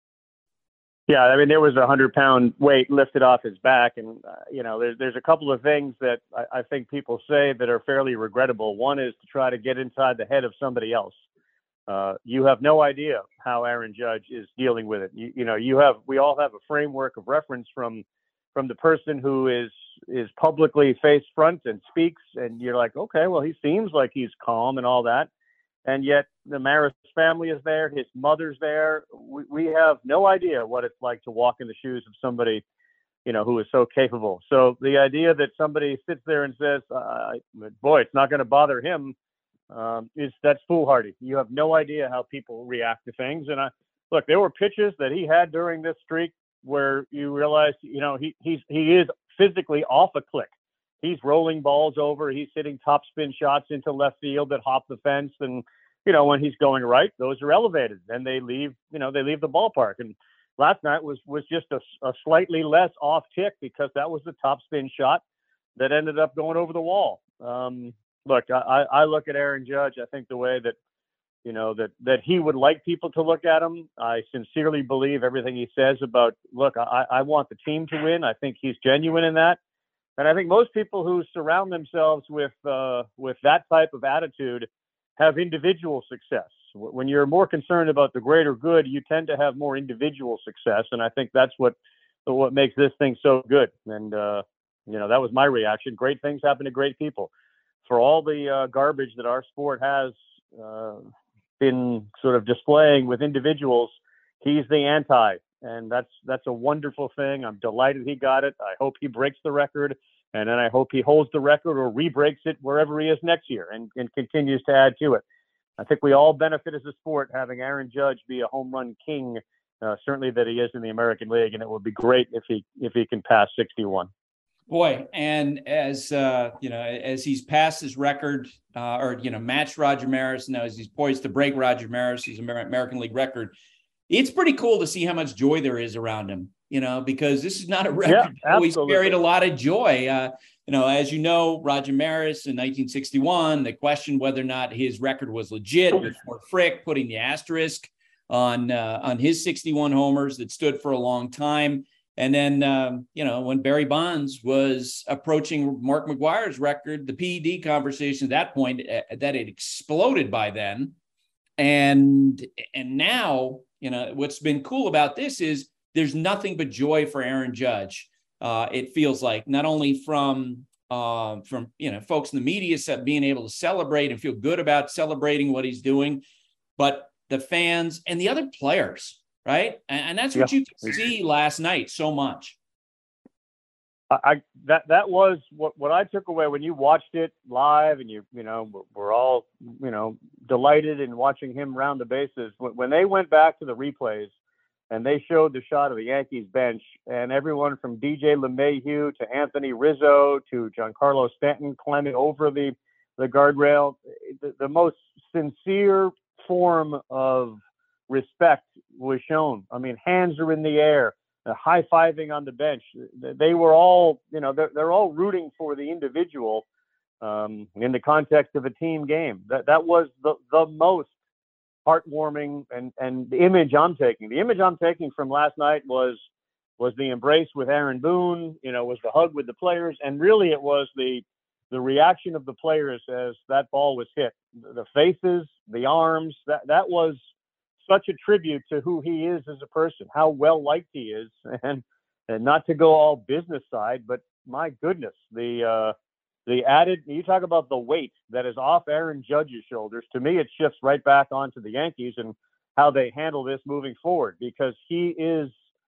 Yeah, I mean, there was a hundred pound weight lifted off his back. And, uh, you know, there's, there's a couple of things that I, I think people say that are fairly regrettable. One is to try to get inside the head of somebody else. Uh, you have no idea how Aaron Judge is dealing with it. You, you know, you have, we all have a framework of reference from, from the person who is, is publicly face front and speaks. And you're like, okay, well, he seems like he's calm and all that. And yet the Maris family is there. His mother's there. We, we have no idea what it's like to walk in the shoes of somebody, you know, who is so capable. So the idea that somebody sits there and says, uh, boy, it's not going to bother him, um, is that's foolhardy. You have no idea how people react to things. And I look, there were pitches that he had during this streak where you realize, you know, he, he's, he is physically off a click. He's rolling balls over. He's hitting top spin shots into left field that hop the fence. And, you know, when he's going right, those are elevated. Then they leave, you know, they leave the ballpark. And last night was, was just a, a slightly less off tick because that was the top spin shot that ended up going over the wall. Um, look, I, I look at Aaron Judge. I think the way that, you know, that, that he would like people to look at him. I sincerely believe everything he says about, look, I, I want the team to win. I think he's genuine in that. And I think most people who surround themselves with uh, with that type of attitude have individual success. When you're more concerned about the greater good, you tend to have more individual success. And I think that's what what makes this thing so good. And, uh, you know, that was my reaction. Great things happen to great people. For all the uh, garbage that our sport has uh, been sort of displaying with individuals, he's the anti. And that's that's a wonderful thing. I'm delighted he got it. I hope he breaks the record. And then I hope he holds the record or re-breaks it wherever he is next year and, and continues to add to it. I think we all benefit as a sport having Aaron Judge be a home run king, uh, certainly that he is in the American League, and it would be great if he if he can pass sixty-one. Boy, and as uh, you know, as he's passed his record, uh, or you know, matched Roger Maris, now as he's poised to break Roger Maris's American League record, it's pretty cool to see how much joy there is around him. You know, because this is not a record yeah, that always carried a lot of joy. Uh, you know, as you know, Roger Maris in nineteen sixty-one, they questioned whether or not his record was legit, with Fort Frick putting the asterisk on uh, on his sixty-one homers that stood for a long time. And then, um, you know, when Barry Bonds was approaching Mark McGwire's record, the P E D conversation at that point, uh, that had exploded by then. And and now, you know, what's been cool about this is there's nothing but joy for Aaron Judge. Uh, it feels like, not only from uh, from you know folks in the media being able to celebrate and feel good about celebrating what he's doing, but the fans and the other players, right? And, and that's what yeah. you could see last night so much. I that that was what, what I took away when you watched it live, and you you know we're all you know delighted in watching him round the bases. When, when they went back to the replays and they showed the shot of the Yankees bench, and everyone from D J LeMahieu to Anthony Rizzo to Giancarlo Stanton climbing over the the guardrail, the, the most sincere form of respect was shown. I mean, hands are in the air. Uh, high-fiving on the bench. They were all, you know, they're, they're all rooting for the individual um, in the context of a team game. That that was the, the most heartwarming and, and the image I'm taking. The image I'm taking from last night was was the embrace with Aaron Boone, you know, was the hug with the players, and really it was the the reaction of the players as that ball was hit. The faces, the arms, that that was such a tribute to who he is as a person, how well liked he is, and and not to go all business side, but my goodness, the uh, the added, you talk about the weight that is off Aaron Judge's shoulders. To me, it shifts right back onto the Yankees and how they handle this moving forward, because he is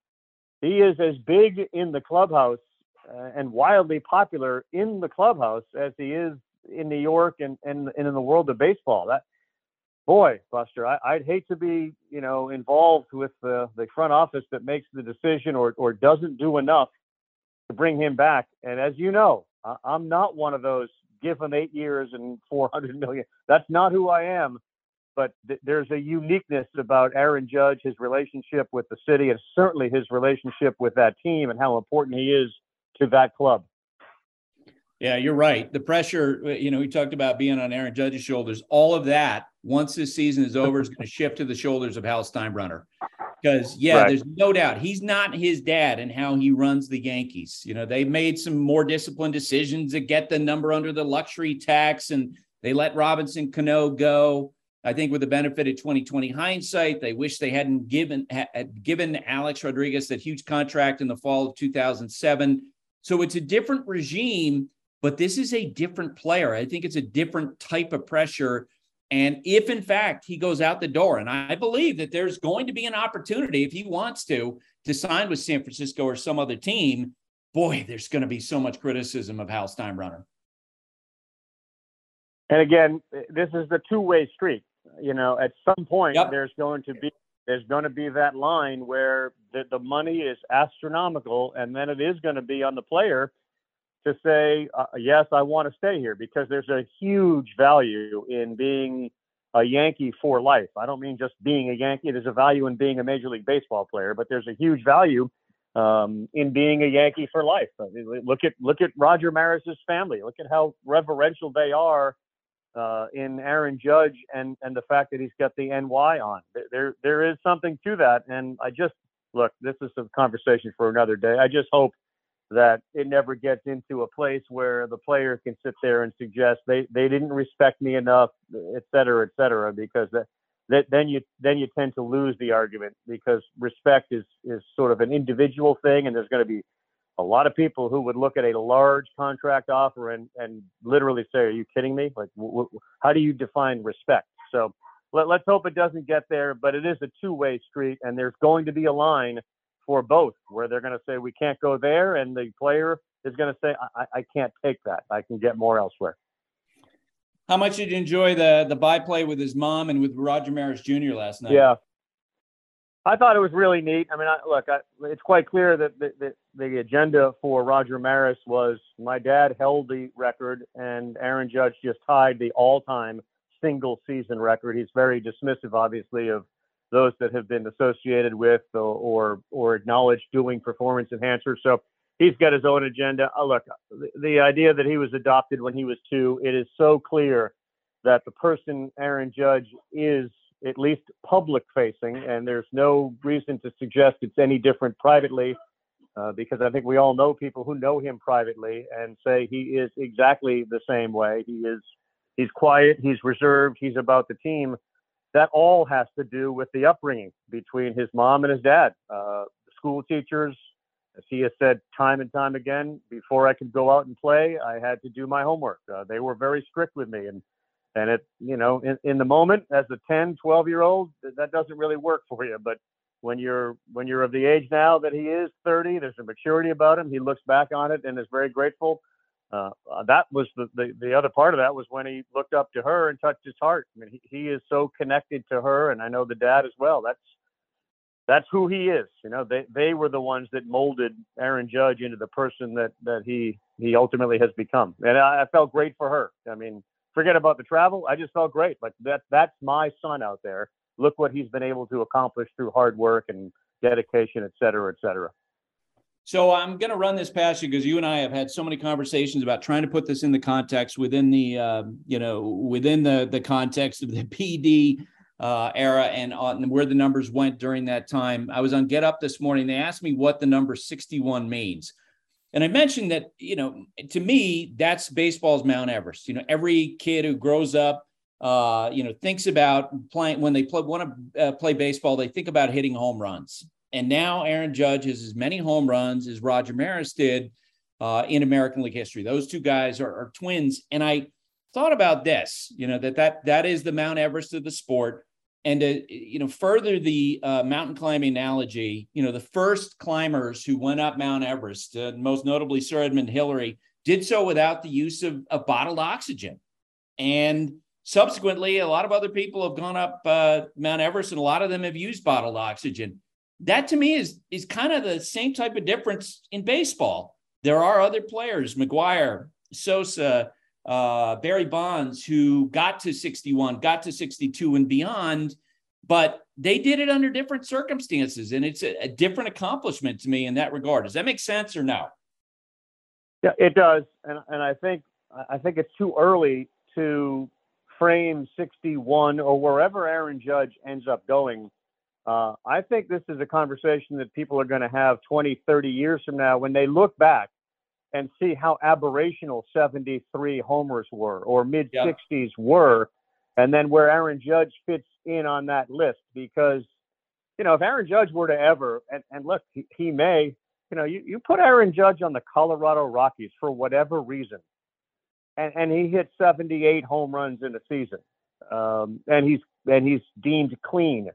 he is as big in the clubhouse uh, and wildly popular in the clubhouse as he is in New York and, and, and in the world of baseball. That Boy, Buster, I, I'd hate to be, you know, involved with the, the front office that makes the decision or, or doesn't do enough to bring him back. And as you know, I, I'm not one of those give him eight years and four hundred million. That's not who I am. But th- there's a uniqueness about Aaron Judge, his relationship with the city, and certainly his relationship with that team and how important he is to that club. Yeah, you're right. The pressure, you know, we talked about being on Aaron Judge's shoulders. All of that, once this season is over, is going to shift to the shoulders of Hal Steinbrenner. Because, yeah, right. There's no doubt he's not his dad in how he runs the Yankees. You know, they made some more disciplined decisions to get the number under the luxury tax, and they let Robinson Cano go. I think with the benefit of twenty twenty hindsight, they wish they hadn't given had given Alex Rodriguez that huge contract in the fall of two thousand seven. So it's a different regime. But this is a different player. I think it's a different type of pressure. And if, in fact, he goes out the door, and I believe that there's going to be an opportunity, if he wants to, to sign with San Francisco or some other team, boy, there's going to be so much criticism of Hal Steinbrenner. And again, this is the two-way street. You know, at some point, yep. there's going to be there's going to be that line where the, the money is astronomical, and then it is going to be on the player to say, uh, yes, I want to stay here, because there's a huge value in being a Yankee for life. I don't mean just being a Yankee. There's a value in being a Major League Baseball player, but there's a huge value um, in being a Yankee for life. I mean, look at look at Roger Maris's family. Look at how reverential they are uh, in Aaron Judge and and the fact that he's got the N Y on. There there is something to that, and I just look. This is a conversation for another day. I just hope that it never gets into a place where the player can sit there and suggest they, they didn't respect me enough, et cetera, et cetera, because that, that then you then you tend to lose the argument, because respect is, is sort of an individual thing, and there's going to be a lot of people who would look at a large contract offer and, and literally say, are you kidding me? Like, w- w- how do you define respect? So let, let's hope it doesn't get there, but it is a two-way street, and there's going to be a line for both, where they're going to say we can't go there, and the player is going to say, I, I can't take that. I can get more elsewhere. How much did you enjoy the the byplay with his mom and with Roger Maris Junior last night? Yeah. I thought it was really neat. I mean, I, look, I, it's quite clear that the, the, the agenda for Roger Maris was my dad held the record and Aaron Judge just tied the all-time single season record. He's very dismissive, obviously, of those that have been associated with or or, or acknowledged doing performance enhancers. So he's got his own agenda. Oh, look, the, the idea that he was adopted when he was two, it is so clear that the person Aaron Judge is at least public facing, and there's no reason to suggest it's any different privately, uh, because I think we all know people who know him privately and say he is exactly the same way. He is, he's quiet, he's reserved, he's about the team. That all has to do with the upbringing between his mom and his dad. Uh, school teachers, as he has said time and time again, before I could go out and play, I had to do my homework. Uh, they were very strict with me. And And it, you know, in, in the moment as a ten, twelve year old, that doesn't really work for you. But when you're, when you're of the age now that he is thirty, there's a maturity about him. He looks back on it and is very grateful. Uh, that was the, the, the other part of that was when he looked up to her and touched his heart. I mean, he, he is so connected to her, and I know the dad as well. That's, that's who he is. You know, they, they were the ones that molded Aaron Judge into the person that, that he, he ultimately has become. And I, I felt great for her. I mean, forget about the travel. I just felt great. Like that, that's my son out there. Look what he's been able to accomplish through hard work and dedication, et cetera, et cetera. So I'm going to run this past you because you and I have had so many conversations about trying to put this in the context within the, uh, you know, within the, the context of the P D uh, era and, uh, and where the numbers went during that time. I was on Get Up this morning. They asked me what the number sixty-one means. And I mentioned that, you know, to me, that's baseball's Mount Everest. You know, every kid who grows up, uh, you know, thinks about playing when they play, want to uh, play baseball, they think about hitting home runs. And now Aaron Judge has as many home runs as Roger Maris did uh, in American League history. Those two guys are, are twins. And I thought about this, you know, that that that is the Mount Everest of the sport. And to, you know, further the uh, mountain climbing analogy, you know, the first climbers who went up Mount Everest, uh, most notably Sir Edmund Hillary, did so without the use of, of bottled oxygen. And subsequently, a lot of other people have gone up uh, Mount Everest, and a lot of them have used bottled oxygen. That to me is, is kind of the same type of difference in baseball. There are other players, McGwire, Sosa, uh, Barry Bonds, who got to sixty-one, got to sixty-two and beyond, but they did it under different circumstances. And it's a, a different accomplishment to me in that regard. Does that make sense or no? Yeah, it does. And, and I think, I think it's too early to frame sixty-one or wherever Aaron Judge ends up going. Uh, I think this is a conversation that people are going to have twenty, thirty years from now when they look back and see how aberrational seventy-three homers were or mid sixties yeah. were, and then where Aaron Judge fits in on that list. Because, you know, if Aaron Judge were to ever, and, and look, he, he may, you know, you, you put Aaron Judge on the Colorado Rockies for whatever reason, and, and he hit seventy-eight home runs in a season, um, and he's and he's deemed clean.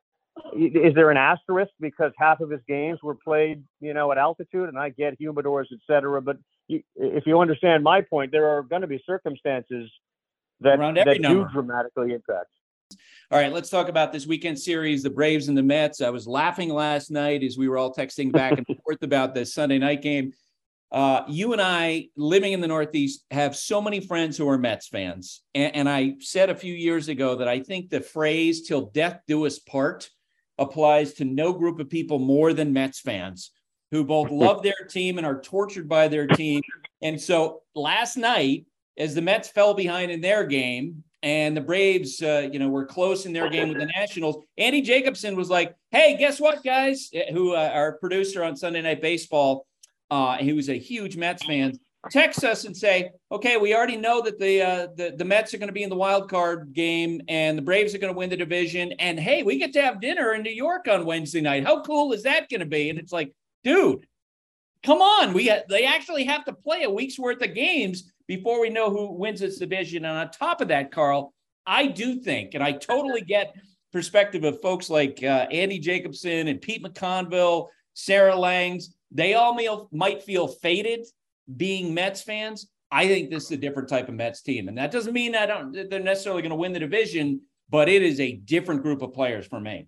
Is there an asterisk because half of his games were played, you know, at altitude? And I get humidors, et cetera. But if you understand my point, there are going to be circumstances that, that do dramatically impact. All right, let's talk about this weekend series, the Braves and the Mets. I was laughing last night as we were all texting back and forth about this Sunday night game. Uh, you and I, living in the Northeast, have so many friends who are Mets fans. And, and I said a few years ago that I think the phrase "till death do us part" applies to no group of people more than Mets fans who both love their team and are tortured by their team. And so last night, as the Mets fell behind in their game and the Braves, uh, you know, were close in their game with the Nationals, Andy Jacobson was like, hey, guess what, guys? Who uh, our producer on Sunday Night Baseball, uh, he was a huge Mets fan, text us and say, okay, we already know that the, uh, the, the Mets are going to be in the wild card game and the Braves are going to win the division. And hey, we get to have dinner in New York on Wednesday night. How cool is that going to be? And it's like, dude, come on. We ha- they actually have to play a week's worth of games before we know who wins this division. And on top of that, Carl, I do think, and I totally get perspective of folks like uh, Andy Jacobson and Pete McConville, Sarah Langs, they all may, might feel faded being Mets fans, I think this is a different type of Mets team. And that doesn't mean I don't, they're necessarily going to win the division, but it is a different group of players for me.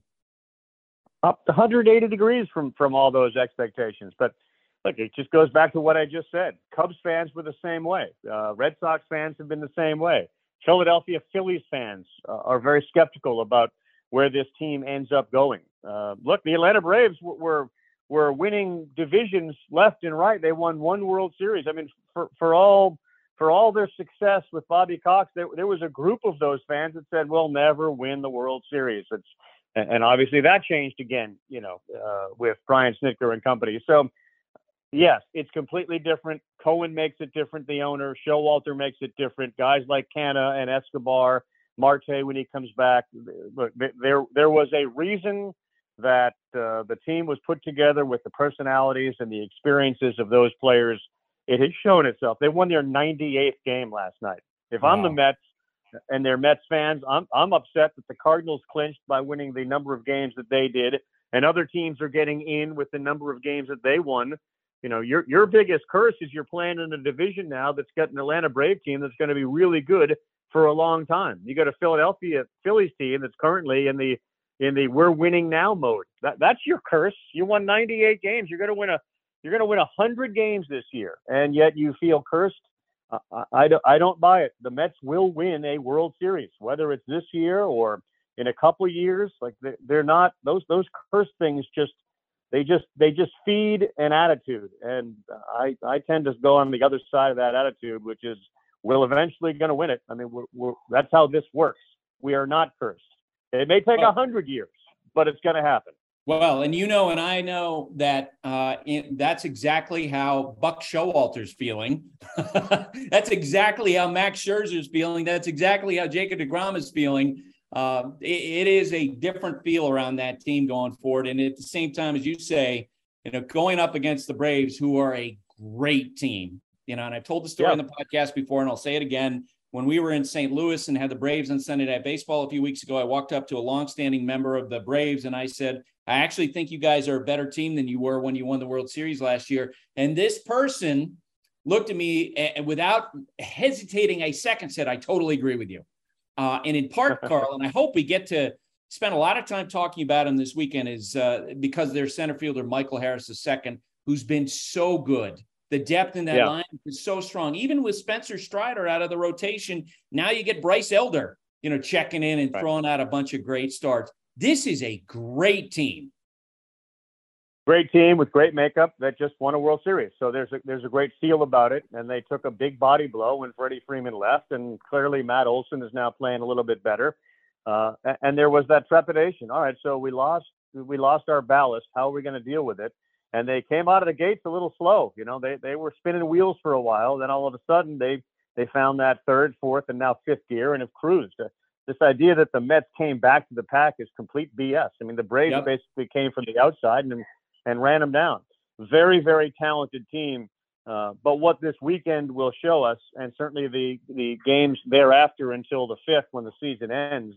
Up to one hundred eighty degrees from, from all those expectations. But look, it just goes back to what I just said. Cubs fans were the same way. Uh, Red Sox fans have been the same way. Philadelphia Phillies fans uh, are very skeptical about where this team ends up going. Uh, look, the Atlanta Braves were, were were winning divisions left and right. They won one World Series. I mean, for, for all for all their success with Bobby Cox, there, there was a group of those fans that said, we'll never win the World Series. It's, and obviously that changed again, you know, uh, with Brian Snitker and company. So, yes, it's completely different. Cohen makes it different, the owner. Showalter makes it different. Guys like Canha and Escobar, Marte when he comes back. Look, there, there was a reason that uh, the team was put together with the personalities and the experiences of those players. It has shown itself. They won their ninety-eighth game last night. If wow. I'm the Mets and they're Mets fans, I'm I'm upset that the Cardinals clinched by winning the number of games that they did, and other teams are getting in with the number of games that they won. You know, your your biggest curse is you're playing in a division now that's got an Atlanta Brave team that's going to be really good for a long time. You got a Philadelphia Phillies team that's currently in the in the we're winning now mode. That that's your curse. You won ninety-eight games. You're going to win a you're going to win one hundred games this year, and yet you feel cursed. Uh, I, I, don't, I don't buy it. The Mets will win a World Series, whether it's this year or in a couple of years. Like they're, they're not those those curse things. Just they just they just feed an attitude, and I I tend to go on the other side of that attitude, which is we're eventually going to win it. I mean, we're, we're, that's how this works. We are not cursed. It may take a hundred years, but it's going to happen. Well, and you know, and I know that uh, in, that's exactly how Buck Showalter's feeling. That's exactly how Max Scherzer's feeling. That's exactly how Jacob deGrom is feeling. Uh, it, it is a different feel around that team going forward. And at the same time, as you say, you know, going up against the Braves, who are a great team, you know, and I've told the story yeah. on the podcast before, and I'll say it again. When we were in Saint Louis and had the Braves on Sunday Night Baseball a few weeks ago, I walked up to a longstanding member of the Braves and I said, I actually think you guys are a better team than you were when you won the World Series last year. And this person looked at me and without hesitating a second said, I totally agree with you. Uh, and in part, Carl, and I hope we get to spend a lot of time talking about him this weekend is uh, because their center fielder, Michael Harris the second, who's been so good. The depth in that yeah. line is so strong. Even with Spencer Strider out of the rotation, now you get Bryce Elder, you know, checking in and right. throwing out a bunch of great starts. This is a great team. Great team with great makeup that just won a World Series. So there's a, there's a great feel about it. And they took a big body blow when Freddie Freeman left. And clearly Matt Olson is now playing a little bit better. Uh, and there was that trepidation. All right, so we lost we lost our ballast. How are we going to deal with it? And they came out of the gates a little slow. You know, they they were spinning wheels for a while. Then all of a sudden they they found that third, fourth, and now fifth gear and have cruised. This idea that the Mets came back to the pack is complete B S. I mean, the Braves yep. basically came from the outside and and ran them down. Very, very talented team. Uh, but what this weekend will show us, and certainly the the games thereafter until the fifth when the season ends,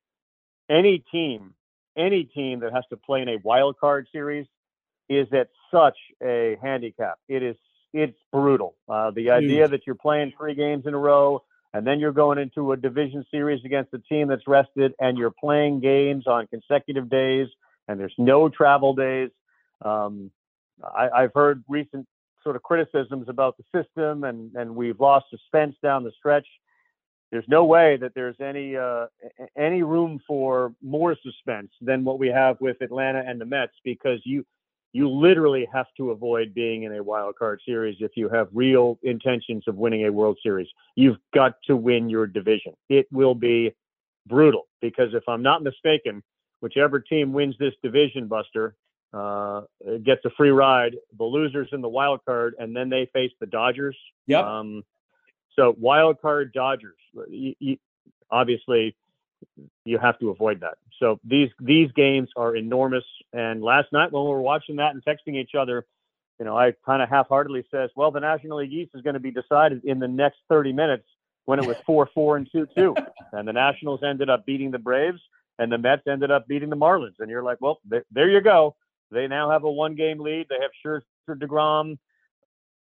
any team, any team that has to play in a wild card series is at such a handicap. It is it's brutal. Uh, the idea that you're playing three games in a row and then you're going into a division series against a team that's rested and you're playing games on consecutive days and there's no travel days. Um, I, I've heard recent sort of criticisms about the system and, and we've lost suspense down the stretch. There's no way that there's any uh, any room for more suspense than what we have with Atlanta and the Mets, because you you literally have to avoid being in a wild card series if you have real intentions of winning a World Series. You've got to win your division. It will be brutal because if I'm not mistaken, whichever team wins this division, Buster, uh, gets a free ride. The losers in the wild card, and then they face the Dodgers. Yep. Um, so wild card Dodgers, you, you, obviously you have to avoid that. So these these games are enormous. And last night when we were watching that and texting each other, you know, I kind of half-heartedly says, well, the National League East is going to be decided in the next thirty minutes when it was four four and two two. And the Nationals ended up beating the Braves and the Mets ended up beating the Marlins. And you're like, well, there, there you go. They now have a one-game lead. They have Scherzer, DeGrom,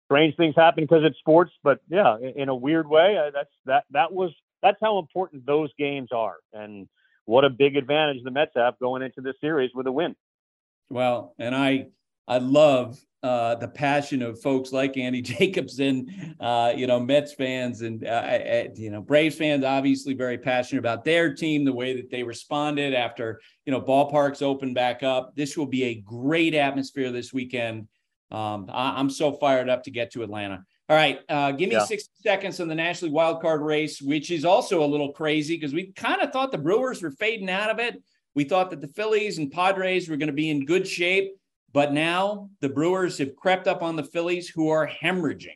strange things happen because it's sports, but yeah, in a weird way, that's that that was that's how important those games are, and what a big advantage the Mets have going into this series with a win. Well, and I I love uh, the passion of folks like Andy Jacobson, uh, you know, Mets fans and uh, I, you know Braves fans, obviously very passionate about their team, the way that they responded after you know ballparks opened back up. This will be a great atmosphere this weekend. Um, I, I'm so fired up to get to Atlanta. All right, uh, give me yeah. sixty seconds on the National Wild Card race, which is also a little crazy because we kind of thought the Brewers were fading out of it. We thought that the Phillies and Padres were going to be in good shape, but now the Brewers have crept up on the Phillies, who are hemorrhaging.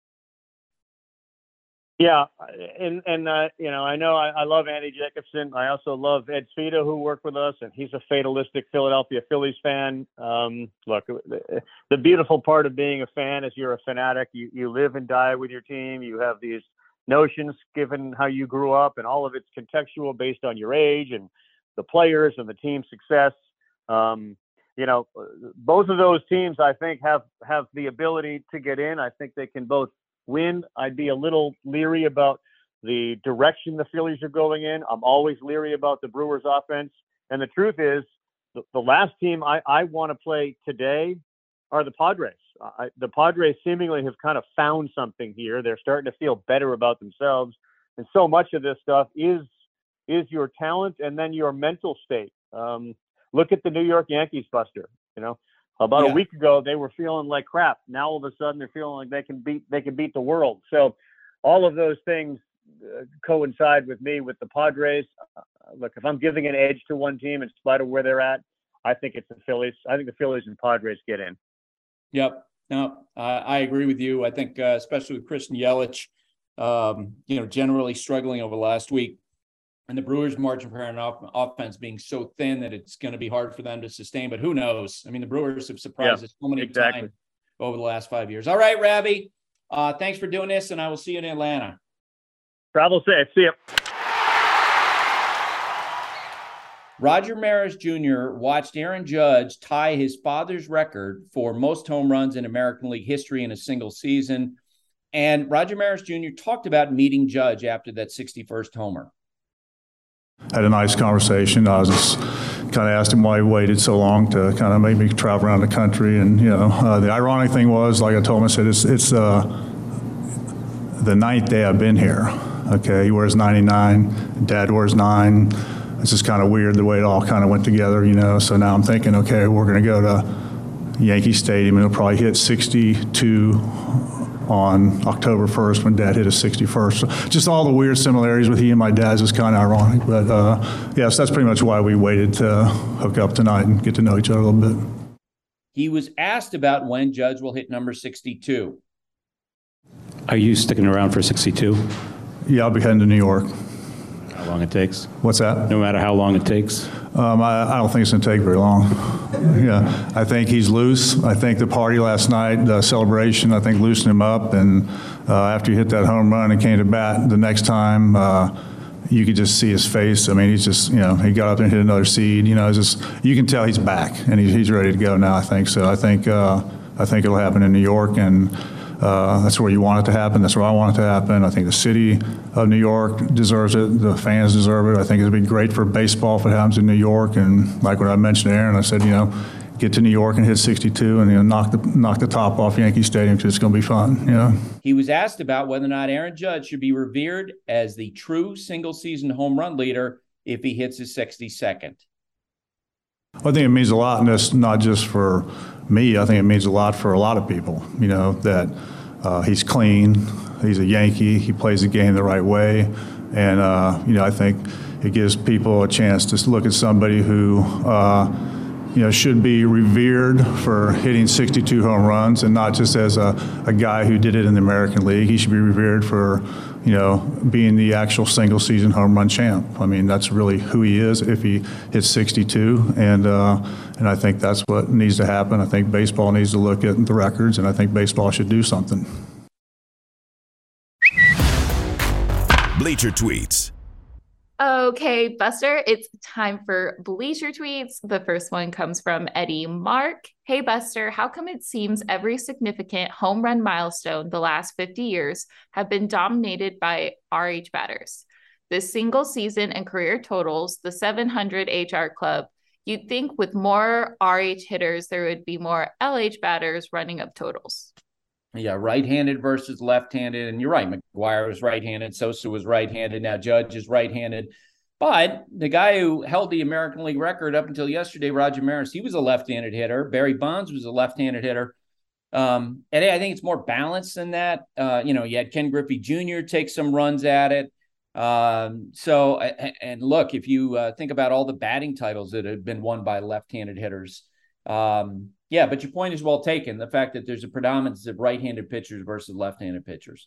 Yeah, and and uh, you know, I know I, I love Andy Jacobson. I also love Ed Svito, who worked with us, and he's a fatalistic Philadelphia Phillies fan. Um, look, the, the beautiful part of being a fan is you're a fanatic. You you live and die with your team. You have these notions given how you grew up, and all of it's contextual based on your age and the players and the team's success. Um, you know, both of those teams, I think, have have the ability to get in. I think they can both win. I'd be a little leery about the direction the Phillies are going in. I'm always leery about the Brewers offense. And the truth is, the, the last team I, I want to play today are the Padres. I, the Padres seemingly have kind of found something here. They're starting to feel better about themselves. And so much of this stuff is is your talent and then your mental state. Um, look at the New York Yankees, Buster. You know, About yeah. a week ago, they were feeling like crap. Now all of a sudden, they're feeling like they can beat they can beat the world. So, all of those things uh, coincide with me with the Padres. Uh, look, if I'm giving an edge to one team in spite of where they're at, I think it's the Phillies. I think the Phillies and Padres get in. Yep. No, uh, I agree with you. I think, uh, especially with Christian Yelich, um, you know, generally struggling over the last week. And the Brewers' margin for an off- offense being so thin that it's going to be hard for them to sustain. But who knows? I mean, the Brewers have surprised yeah, us so many exactly. times over the last five years. All right, Ravi, uh, thanks for doing this, and I will see you in Atlanta. Travel safe. See you. Roger Maris Junior watched Aaron Judge tie his father's record for most home runs in American League history in a single season. And Roger Maris Junior talked about meeting Judge after that sixty-first homer. Had a nice conversation. I was just kind of asked him why he waited so long to kind of make me travel around the country. And, you know, uh, the ironic thing was, like I told him, I said, it's, it's uh, the ninth day I've been here. Okay, he wears ninety-nine, Dad wears nine. It's just kind of weird the way it all kind of went together, you know. So now I'm thinking, okay, we're going to go to Yankee Stadium, and it'll probably hit sixty-two on October first when Dad hit his sixty-first. So just all the weird similarities with he and my dad's is kind of ironic. But, uh, yes, that's pretty much why we waited to hook up tonight and get to know each other a little bit. He was asked about when Judge will hit number sixty-two. Are you sticking around for sixty-two? Yeah, I'll be heading to New York. How long it takes? What's that? No matter how long it takes? Um, I, I don't think it's going to take very long. Yeah, I think he's loose. I think the party last night, the celebration, I think loosened him up. And uh, after he hit that home run and came to bat the next time, uh, you could just see his face. I mean, he's just, you know, he got up and hit another seed. You know, it's just, you can tell he's back and he's, he's ready to go now, I think. So I think, uh, I think it'll happen in New York, and Uh, that's where you want it to happen. That's where I want it to happen. I think the city of New York deserves it. The fans deserve it. I think it'd be great for baseball if it happens in New York. And like when I mentioned to Aaron, I said, you know, get to New York and hit sixty-two and, you know, knock the knock the top off Yankee Stadium because it's going to be fun, you know. He was asked about whether or not Aaron Judge should be revered as the true single-season home run leader if he hits his sixty-second. I think it means a lot, and that's not just for me. I think it means a lot for a lot of people, you know, that uh, he's clean, he's a Yankee, he plays the game the right way. And, uh, you know, I think it gives people a chance to look at somebody who, uh, you know, should be revered for hitting sixty-two home runs, and not just as a, a guy who did it in the American League. He should be revered for, you know, being the actual single-season home run champ. I mean, that's really who he is if he hits sixty-two, and uh, and I think that's what needs to happen. I think baseball needs to look at the records, and I think baseball should do something. Bleacher Tweets. Okay, Buster, it's time for Bleacher Tweets. The first one comes from Eddie Mark. Hey, Buster, how come it seems every significant home run milestone the last fifty years have been dominated by R H batters? This single season and career totals the seven hundred H R club. You'd think with more R H hitters, there would be more L H batters running up totals. Yeah, right-handed versus left-handed. And you're right, McGwire was right-handed, Sosa was right-handed, now Judge is right-handed. But the guy who held the American League record up until yesterday, Roger Maris, he was a left-handed hitter. Barry Bonds was a left-handed hitter. Um, and I think it's more balanced than that. Uh, you know, you had Ken Griffey Junior take some runs at it. Um, so, and look, if you uh, think about all the batting titles that have been won by left-handed hitters, um, yeah, but your point is well taken. The fact that there's a predominance of right-handed pitchers versus left-handed pitchers.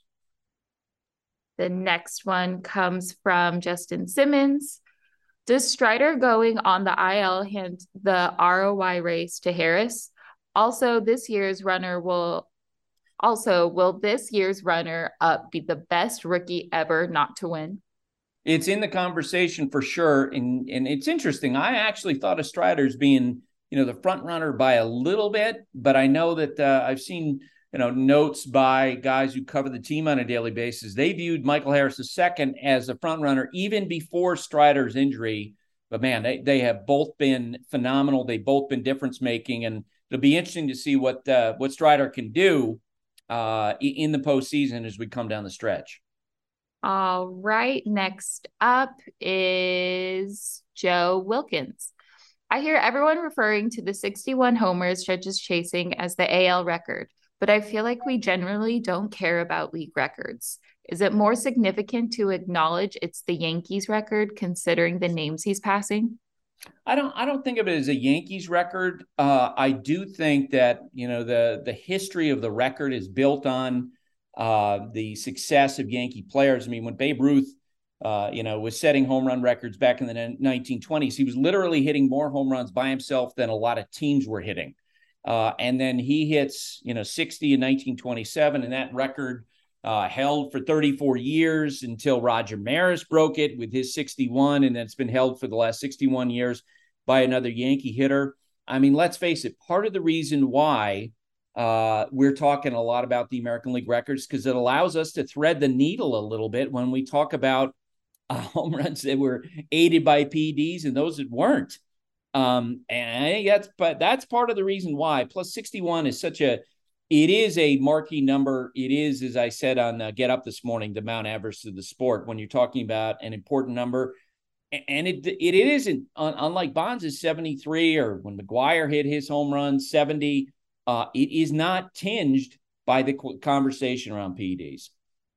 The next one comes from Justin Simmons. Does Strider going on the I L hand the R O I race to Harris? Also, this year's runner will also will this year's runner up be the best rookie ever not to win? It's in the conversation for sure, and and it's interesting. I actually thought of Strider as being, you know, the front runner by a little bit, but I know that uh, I've seen, you know, notes by guys who cover the team on a daily basis. They viewed Michael Harris the second as a front runner even before Strider's injury. But man, they, they have both been phenomenal. They've both been difference making, and it'll be interesting to see what uh, what Strider can do uh, in the postseason as we come down the stretch. All right, next up is Joe Wilkins. I hear everyone referring to the sixty-one homers Judge is chasing as the A L record, but I feel like we generally don't care about league records. Is it more significant to acknowledge it's the Yankees record considering the names he's passing? I don't I don't think of it as a Yankees record. Uh, I do think that, you know, the, the history of the record is built on uh, the success of Yankee players. I mean, when Babe Ruth Uh, you know, was setting home run records back in the nineteen twenties. He was literally hitting more home runs by himself than a lot of teams were hitting. Uh, and then he hits, you know, sixty in nineteen twenty-seven, and that record uh, held for thirty-four years until Roger Maris broke it with his sixty-one, and it's been held for the last sixty-one years by another Yankee hitter. I mean, let's face it, part of the reason why uh, we're talking a lot about the American League records because it allows us to thread the needle a little bit when we talk about Uh, home runs that were aided by P E Ds and those that weren't. Um, and I think that's, but that's part of the reason why. Plus sixty-one is such a, it is a marquee number. It is, as I said on uh, Get Up this morning, the Mount Everest of the sport when you're talking about an important number. And it it, it isn't, unlike Bonds' seventy-three or when McGwire hit his home run, seventy, uh, it is not tinged by the conversation around P E Ds.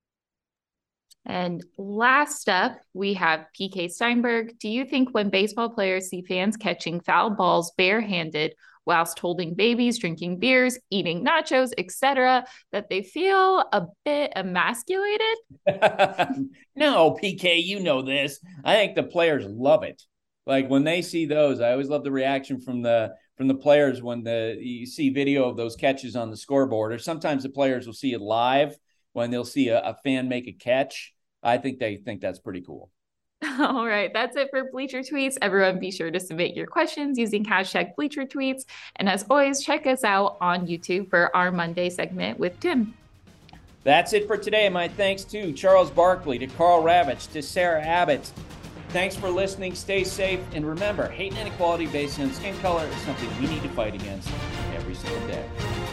And last up, we have P K Steinberg. Do you think when baseball players see fans catching foul balls barehanded whilst holding babies, drinking beers, eating nachos, et cetera, that they feel a bit emasculated? No, P K, you know this. I think the players love it. Like when they see those, I always love the reaction from the from the players when the you see video of those catches on the scoreboard, or sometimes the players will see it live when they'll see a, a fan make a catch. I think they think that's pretty cool. All right, that's it for Bleacher Tweets. Everyone be sure to submit your questions using hashtag Bleacher Tweets. And as always, check us out on YouTube for our Monday segment with Tim. That's it for today. My thanks to Charles Barkley, to Carl Ravitch, to Sarah Abbott. Thanks for listening. Stay safe. And remember, hate and inequality based on skin color is something we need to fight against every single day.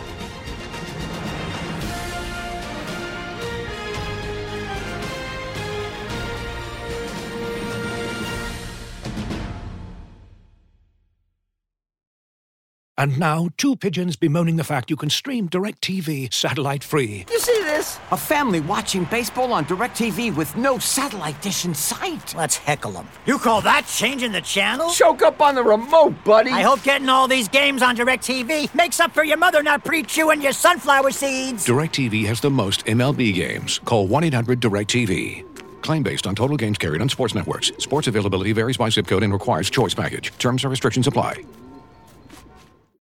And now, two pigeons bemoaning the fact you can stream DirecTV satellite-free. You see this? A family watching baseball on DirecTV with no satellite dish in sight. Let's heckle them. You call that changing the channel? Choke up on the remote, buddy. I hope getting all these games on DirecTV makes up for your mother not pre-chewing your sunflower seeds. DirecTV has the most M L B games. Call one eight hundred direct T V. Claim based on total games carried on sports networks. Sports availability varies by zip code and requires choice package. Terms and restrictions apply.